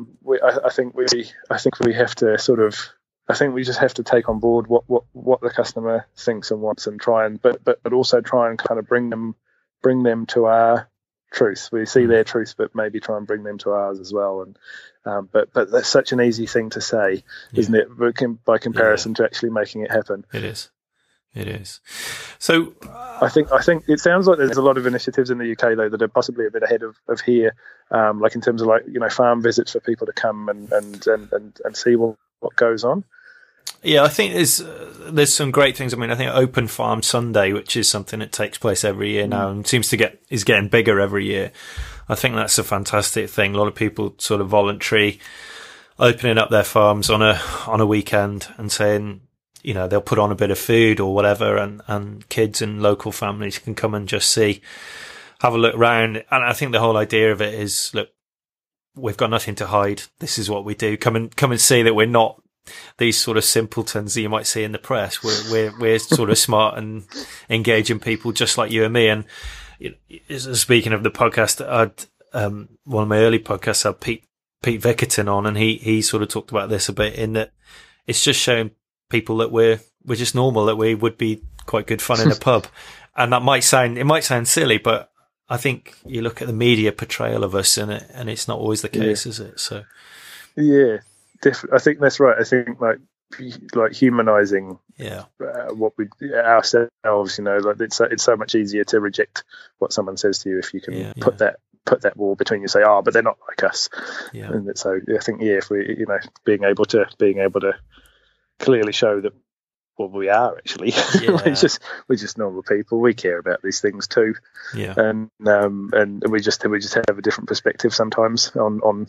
I think we have to sort of. I think we just have to take on board what the customer thinks and wants, and try and but also try and kind of bring them to our truth. We see their truth, but maybe try and bring them to ours as well. And but that's such an easy thing to say, isn't it? By comparison to actually making it happen. It is. So I think it sounds like there's a lot of initiatives in the UK though that are possibly a bit ahead of here, like in terms of farm visits for people to come and see what goes on. Yeah, I think there's some great things. I mean, I think Open Farm Sunday, which is something that takes place every year now and seems to is getting bigger every year. I think that's a fantastic thing. A lot of people sort of voluntary opening up their farms on a weekend and saying, they'll put on a bit of food or whatever, and kids and local families can come and just have a look around. And I think the whole idea of it is, look, we've got nothing to hide. This is what we do. Come and see that we're not these sort of simpletons that you might see in the press. We're sort of smart and engaging people just like you and me. And speaking of the podcast, one of my early podcasts had Pete Vickerton on, and he sort of talked about this a bit, in that it's just showing people that we're just normal, that we would be quite good fun in a pub. And that might sound silly, but I think you look at the media portrayal of us, and it's not always the case, is it? So, yeah, I think that's right. I think like humanizing, what we ourselves, it's so much easier to reject what someone says to you if you can put that wall between you, say, but they're not like us. Yeah. And so I think if we, being able to clearly show that. Well, we are actually. Yeah. we're just normal people. We care about these things too. Yeah. And we just have a different perspective sometimes on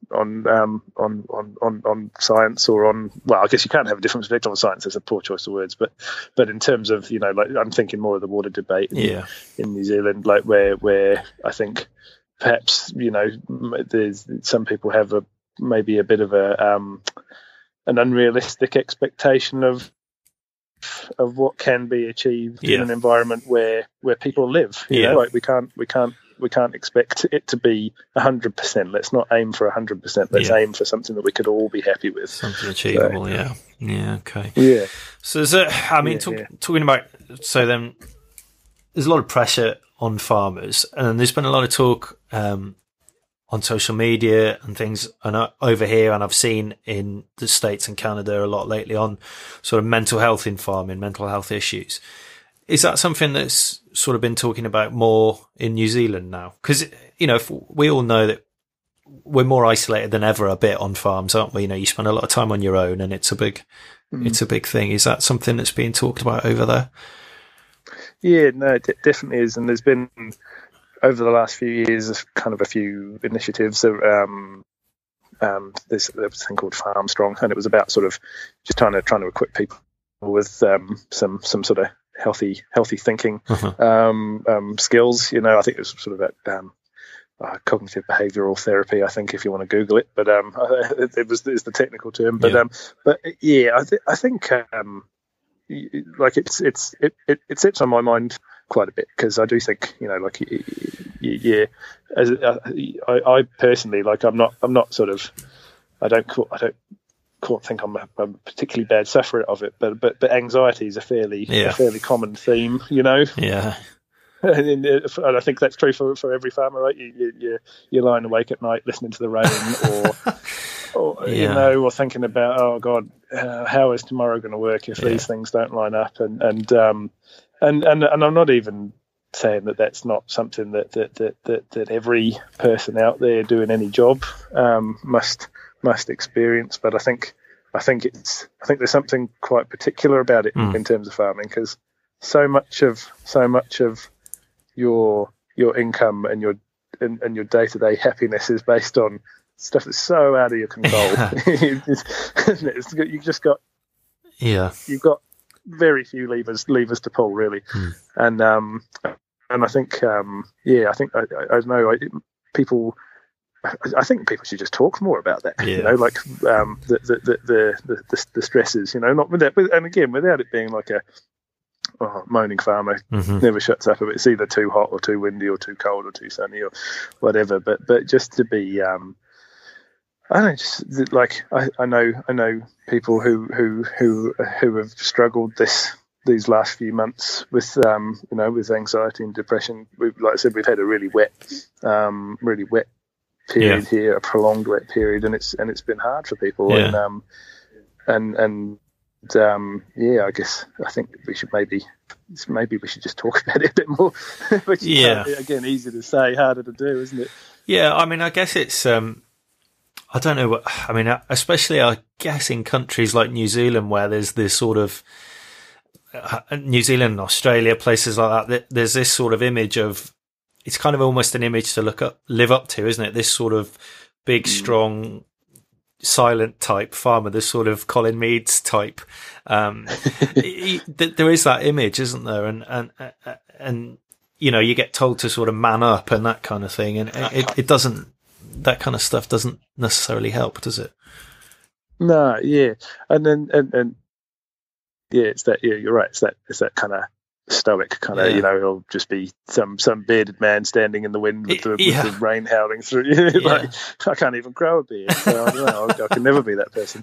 science, or on. Well, I guess you can't have a different perspective on science. That's a poor choice of words. But in terms of I'm thinking more of the water debate in New Zealand, where I think perhaps there's some people have maybe a bit of an unrealistic expectation of what can be achieved in an environment where people live. We can't expect it to be 100%. Let's not aim for 100%. Let's aim for something that we could all be happy with. Something achievable. So, okay. Yeah. So talking about, so then there's a lot of pressure on farmers, and there's been a lot of talk on social media and things, and over here, and I've seen in the States and Canada a lot lately on sort of mental health in farming, mental health issues. Is that something that's sort of been talking about more in New Zealand now? Because, if we all know that we're more isolated than ever a bit on farms, aren't we? You spend a lot of time on your own, and it's a big thing. Is that something that's being talked about over there? Yeah, no, it definitely is. And there's been, over the last few years, kind of a few initiatives. There was a thing called Farm Strong, and it was about sort of just trying to equip people with some sort of healthy thinking skills. I think it was sort of about cognitive behavioural therapy, I think, if you want to Google it, but it's the technical term. But yeah, I think like it sits on my mind quite a bit, because I do think as I personally, like, I'm not sort of, I don't think I'm a particularly bad sufferer of it, but anxiety is a fairly common theme, Yeah. And I think that's true for every farmer, right? You're lying awake at night listening to the rain, or thinking about, oh God, how is tomorrow going to work if these things don't line up? And I'm not even saying that that's not something that every person out there doing any job must experience. But I think there's something quite particular about it in terms of farming, because so much of your income and your day-to-day happiness is based on stuff that's so out of your control. You've got very few levers to pull, really. And I think I know people. I think people should just talk more about that. Like the stresses. Not with that, and again, without it being like a moaning farmer never shuts up. It's either too hot or too windy or too cold or too sunny or whatever. But just to be, I don't know, just like I know people who have struggled these last few months with with anxiety and depression. Like I said, we've had a really wet period here, a prolonged wet period, and it's been hard for people. I guess I think we should maybe we should just talk about it a bit more. Which is, again, easy to say, harder to do, isn't it? Yeah, I mean, I guess it's I don't know especially I guess in countries like New Zealand, where there's this sort of New Zealand, Australia, places like that, there's this sort of image of, it's kind of almost an image to live up to, isn't it? This sort of big, strong, silent type farmer, this sort of Colin Meads type. There is that image, isn't there? And you get told to sort of man up and that kind of thing, and it doesn't. That kind of stuff doesn't necessarily help, does it? No, yeah, and it's that. Yeah, you're right. It's that kind of stoic kind of, it'll just be some bearded man standing in the wind with the rain howling through. Like, I can't even grow a beard, so I don't know. I can never be that person.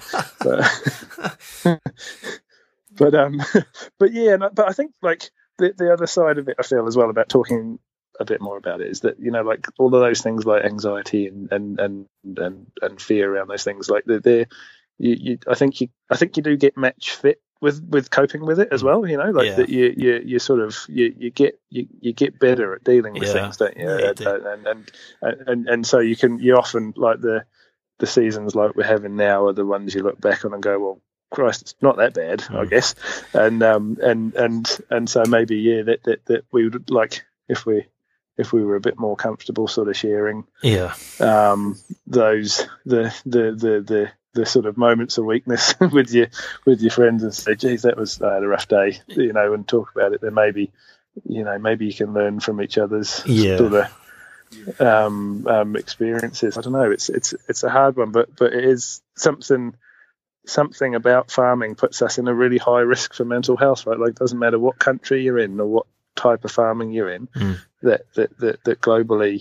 But I think like the other side of it, I feel as well, about talking a bit more about it, is that like all of those things like anxiety and fear around those things, like I think you do get match fit with coping with it as well, that you sort of you get better at dealing with things, don't you? And so you often, like the seasons like we're having now are the ones you look back on and go, well, Christ, it's not that bad, I guess. And so maybe that we would like, if we were a bit more comfortable sort of sharing those the sort of moments of weakness with your friends, and say, geez, I had a rough day, and talk about it. Then maybe you can learn from each other's sort of experiences. I don't know. It's a hard one, but it is something about farming puts us in a really high risk for mental health, right? Like, it doesn't matter what country you're in or what type of farming you're in, that globally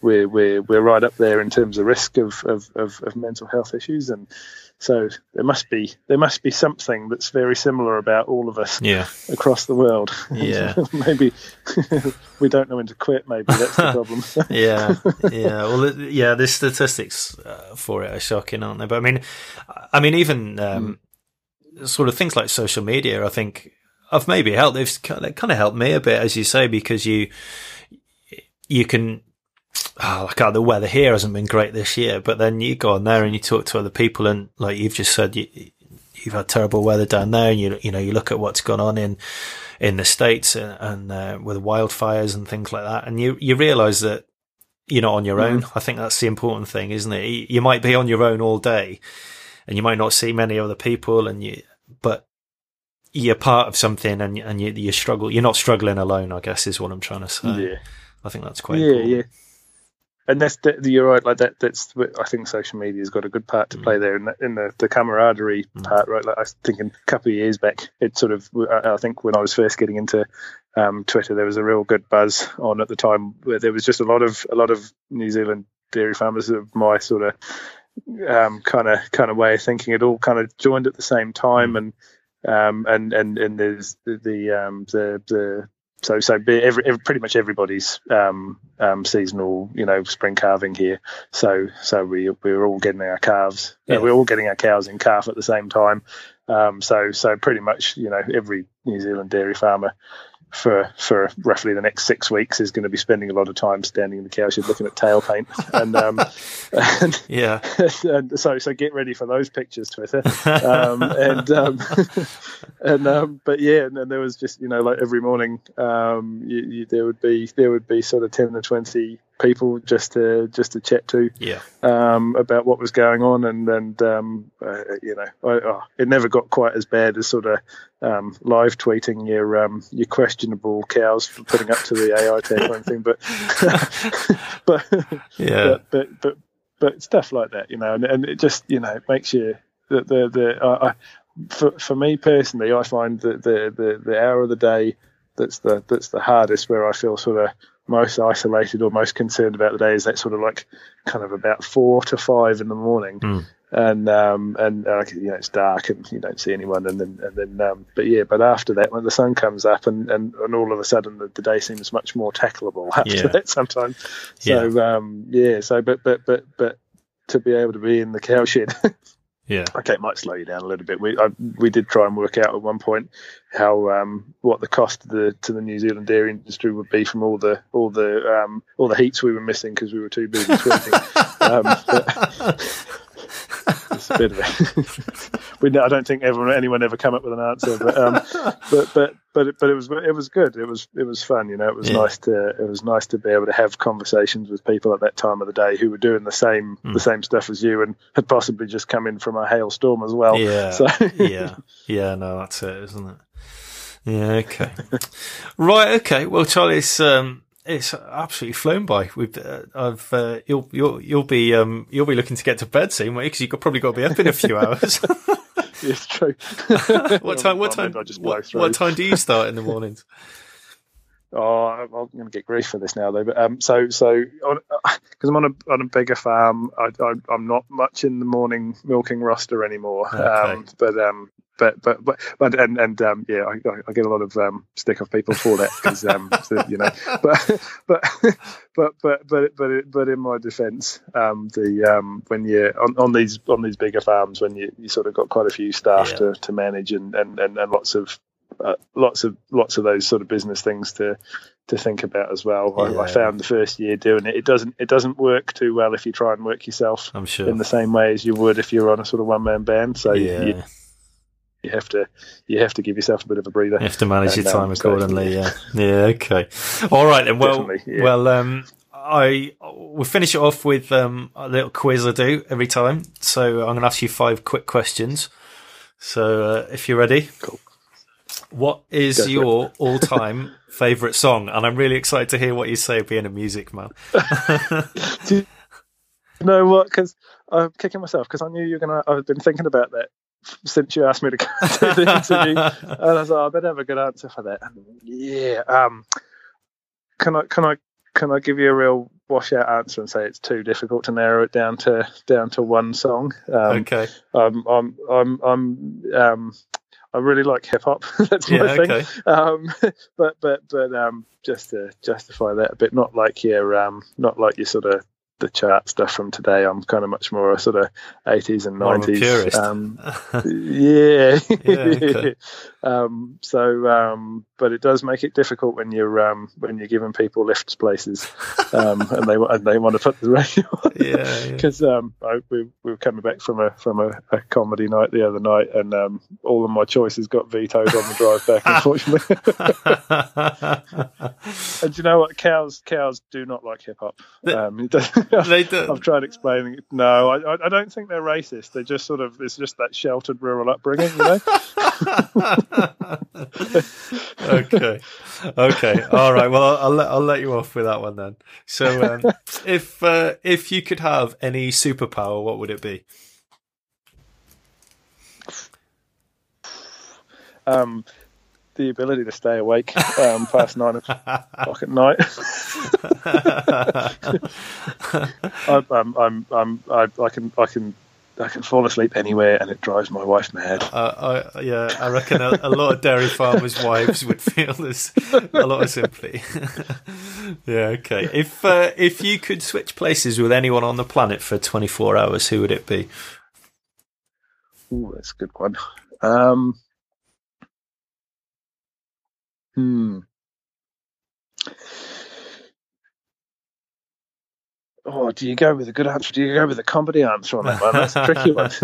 we're right up there in terms of risk of mental health issues, and so there must be something that's very similar about all of us across the world. Yeah. Maybe we don't know when to quit. Maybe that's the problem. Yeah. Well, the statistics for it are shocking, aren't they? But I mean, even sort of things like social media, I think have maybe helped. They've kind of helped me a bit, as you say, because you can. The weather here hasn't been great this year, but then you go on there and you talk to other people, and like you've just said, you've had terrible weather down there, and you look at what's gone on in the States and with wildfires and things like that, and you realise that you're not on your own. I think that's the important thing, isn't it? You might be on your own all day, and you might not see many other people, but you're part of something, and you struggle. You're not struggling alone, I guess, is what I'm trying to say. Yeah. I think that's quite important. Yeah. And you're right. Like that's I think social media has got a good part to play there in the camaraderie part, right? Like I was thinking a couple of years back, it sort of, I think when I was first getting into Twitter, there was a real good buzz on at the time, where there was just a lot of New Zealand dairy farmers of my sort of kind of way of thinking. It all kind of joined at the same time, and there's the So pretty much everybody's seasonal, spring calving here. So we're all getting our calves. We're all getting our cows in calf at the same time. So pretty much, every New Zealand dairy farmer for roughly the next 6 weeks is going to be spending a lot of time standing in the cow shed looking at tail paint, and so get ready for those pictures, Twitter. And then there was just like every morning there would be sort of 10 to 20 people just to chat to about what was going on, and it never got quite as bad as sort of live tweeting your questionable cows for putting up to the AI tag or anything, but stuff like that, and it just it makes you for me personally, I find that the hour of the day that's the hardest, where I feel sort of most isolated or most concerned about the day, is that sort of like kind of about 4 to 5 in the morning, and it's dark and you don't see anyone, and then but after that, when the sun comes up and all of a sudden the day seems much more tackleable after that sometimes. So but to be able to be in the cow shed. Okay, it might slow you down a little bit. We did try and work out at one point how what the cost to the New Zealand dairy industry would be from all the heats we were missing because we were too busy tweeting. It's a bit of a I don't think anyone ever come up with an answer, but it was good. It was fun, It was nice to be able to have conversations with people at that time of the day who were doing the same stuff as you, and had possibly just come in from a hailstorm as well. No, that's it, isn't it? Yeah, okay. Right, okay. Well, Charlie, it's absolutely flown by. You'll be looking to get to bed soon, because you've probably got to be up in a few hours. It's true. What time do you start in the mornings? Oh, I'm going to get grief for this now, though. But because I'm on a bigger farm, I'm not much in the morning milking roster anymore. Okay. I get a lot of stick off people for that, because but in my defence, when you're on these bigger farms, when you sort of got quite a few staff to manage, and lots of those sort of business things to think about as well. I found the first year doing it doesn't work too well if you try and work yourself, I'm sure, in the same way as you would if you're on a sort of one-man band. So you have to give yourself a bit of a breather. You have to manage your time accordingly. Okay. All right then. We'll finish it off with a little quiz I do every time. So I'm going to ask you 5 quick questions. So if you're ready. Cool. What is your all-time favourite song? And I'm really excited to hear what you say, being a music man. Do you know what? Because I'm kicking myself, because I knew you were going to... I've been thinking about that since you asked me to do the interview. And I was like, I better have a good answer for that. Can I give you a real wash out answer and say it's too difficult to narrow it down to one song. Okay. I really like hip hop. That's my thing. Okay. But just to justify that a bit, not like your sort of the chart stuff from today. I'm kind of much more a sort of 80s and 90s. Yeah. Okay. But it does make it difficult when you're giving people lifts places, and they want to put the radio on. Yeah. Because we were coming back from a comedy night the other night, and all of my choices got vetoed on the drive back, unfortunately. And do you know what? Cows do not like hip hop. They do. I've tried explaining it. No, I don't think they're racist. They just sort of, it's just that sheltered rural upbringing, you know. Okay. All right. Well, I'll let you off with that one then. So, if you could have any superpower, what would it be? The ability to stay awake past 9 o'clock at night. I can fall asleep anywhere, and it drives my wife mad. I reckon a lot of dairy farmers' wives would feel there's a lot of sympathy. Yeah, okay. If you could switch places with anyone on the planet for 24 hours, who would it be? Ooh, that's a good one. Oh, do you go with a good answer? Do you go with a comedy answer on that one? That's a tricky one.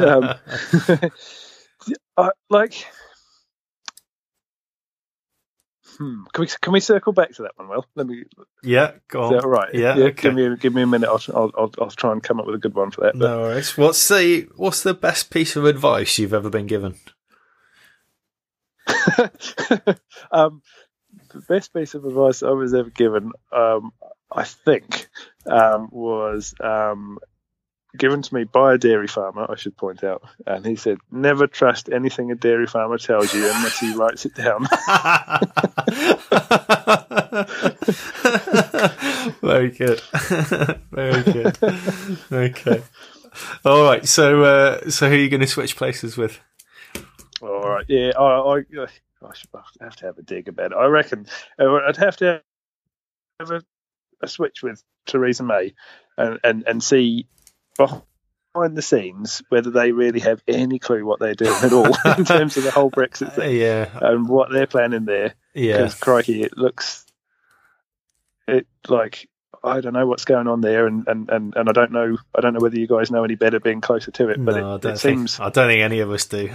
Can we circle back to that one? Well, let me. Yeah, go on. Is that all right? Yeah. Okay. Give me a minute. I'll try and come up with a good one for that. No worries. What's the best piece of advice you've ever been given? The best piece of advice I was ever given, I think, was given to me by a dairy farmer, I should point out. And he said, never trust anything a dairy farmer tells you unless he writes it down. Very good. Very good. Okay. All right. So who are you going to switch places with? All right. Yeah. I have to have a dig about it. I reckon I'd have to have a switch with Theresa May and see behind the scenes whether they really have any clue what they're doing at all in terms of the whole Brexit thing. Yeah. And what they're planning there. Yeah. Because crikey, it like I don't know what's going on there, and I don't know whether you guys know any better being closer to it. But no, it seems I don't think any of us do.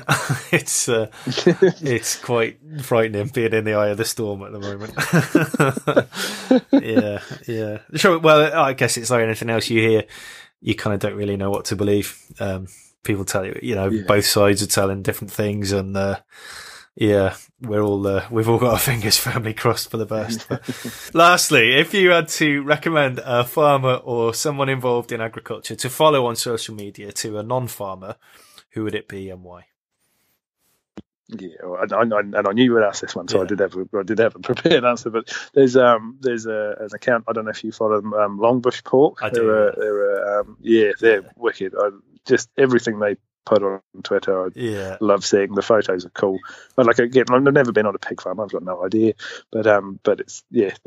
It's quite frightening being in the eye of the storm at the moment. Yeah. Sure. Well, I guess it's like anything else you hear. You kind of don't really know what to believe. People tell you, both sides are telling different things, and we've all got our fingers firmly crossed for the best. But lastly, if you had to recommend a farmer or someone involved in agriculture to follow on social media to a non-farmer, who would it be and why? Yeah, and I knew you would ask this one, so I did have a prepared answer. But there's an account, I don't know if you follow them, Longbush Pork. I do. They're wicked. Just everything they put on Twitter, I love seeing. The photos are cool. But like again, I've never been on a pig farm. I've got no idea. But it's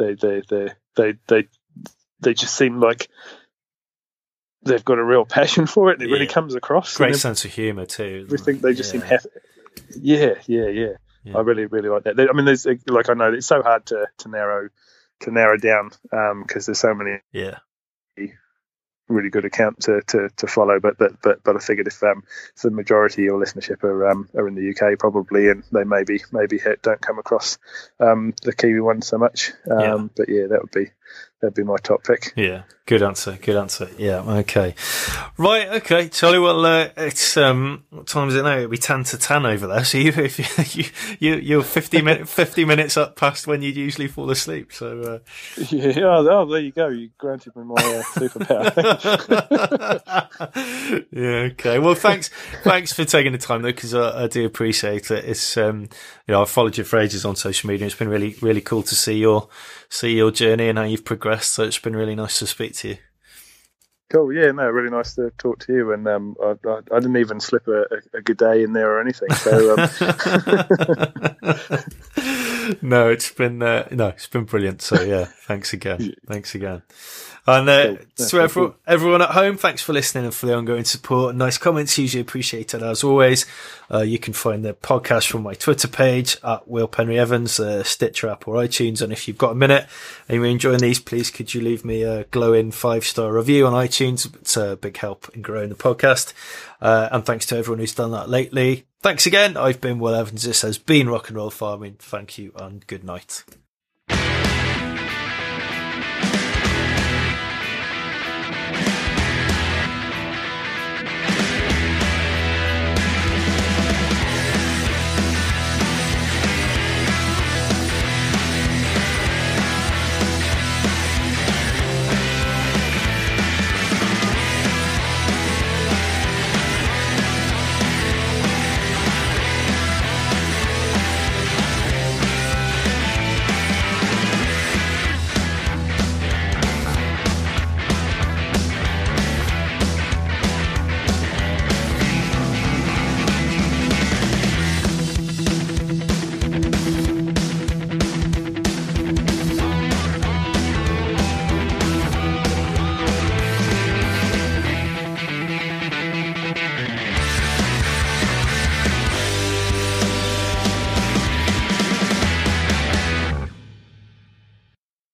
they just seem like they've got a real passion for it. It really comes across. Great sense of humour too. Everything they just seem happy. Yeah. I really like that. I mean, there's I know it's so hard to narrow down because there's so many really good account to follow. But I figured if the majority of your listenership are in the UK probably, and they maybe don't come across the Kiwi one so much. But that'd be my top pick. Yeah, good answer. Yeah, okay. Right, okay. Charlie, well, it's what time is it now? It'll be 10 to 10 over there. So you're 50 minutes up past when you'd usually fall asleep. So there you go. You granted me my superpower. Yeah, okay. Well, thanks for taking the time though, because I do appreciate it. It's I've followed you for ages on social media. It's been really, really cool to see your journey and how you you've progressed. So it's been really nice to speak to you. Cool. Yeah, no, really nice to talk to you. And I didn't even slip a good day in there or anything. So no, it's been brilliant. So yeah, thanks again. And to everyone at home, thanks for listening and for the ongoing support. Nice comments, hugely appreciated as always. You can find the podcast from my Twitter page at Will Penry Evans, Stitcher app or iTunes. And if you've got a minute and you're enjoying these, please could you leave me a glowing 5-star review on iTunes? It's a big help in growing the podcast. And thanks to everyone who's done that lately. Thanks again. I've been Will Evans. This has been Rock and Roll Farming. Thank you and good night.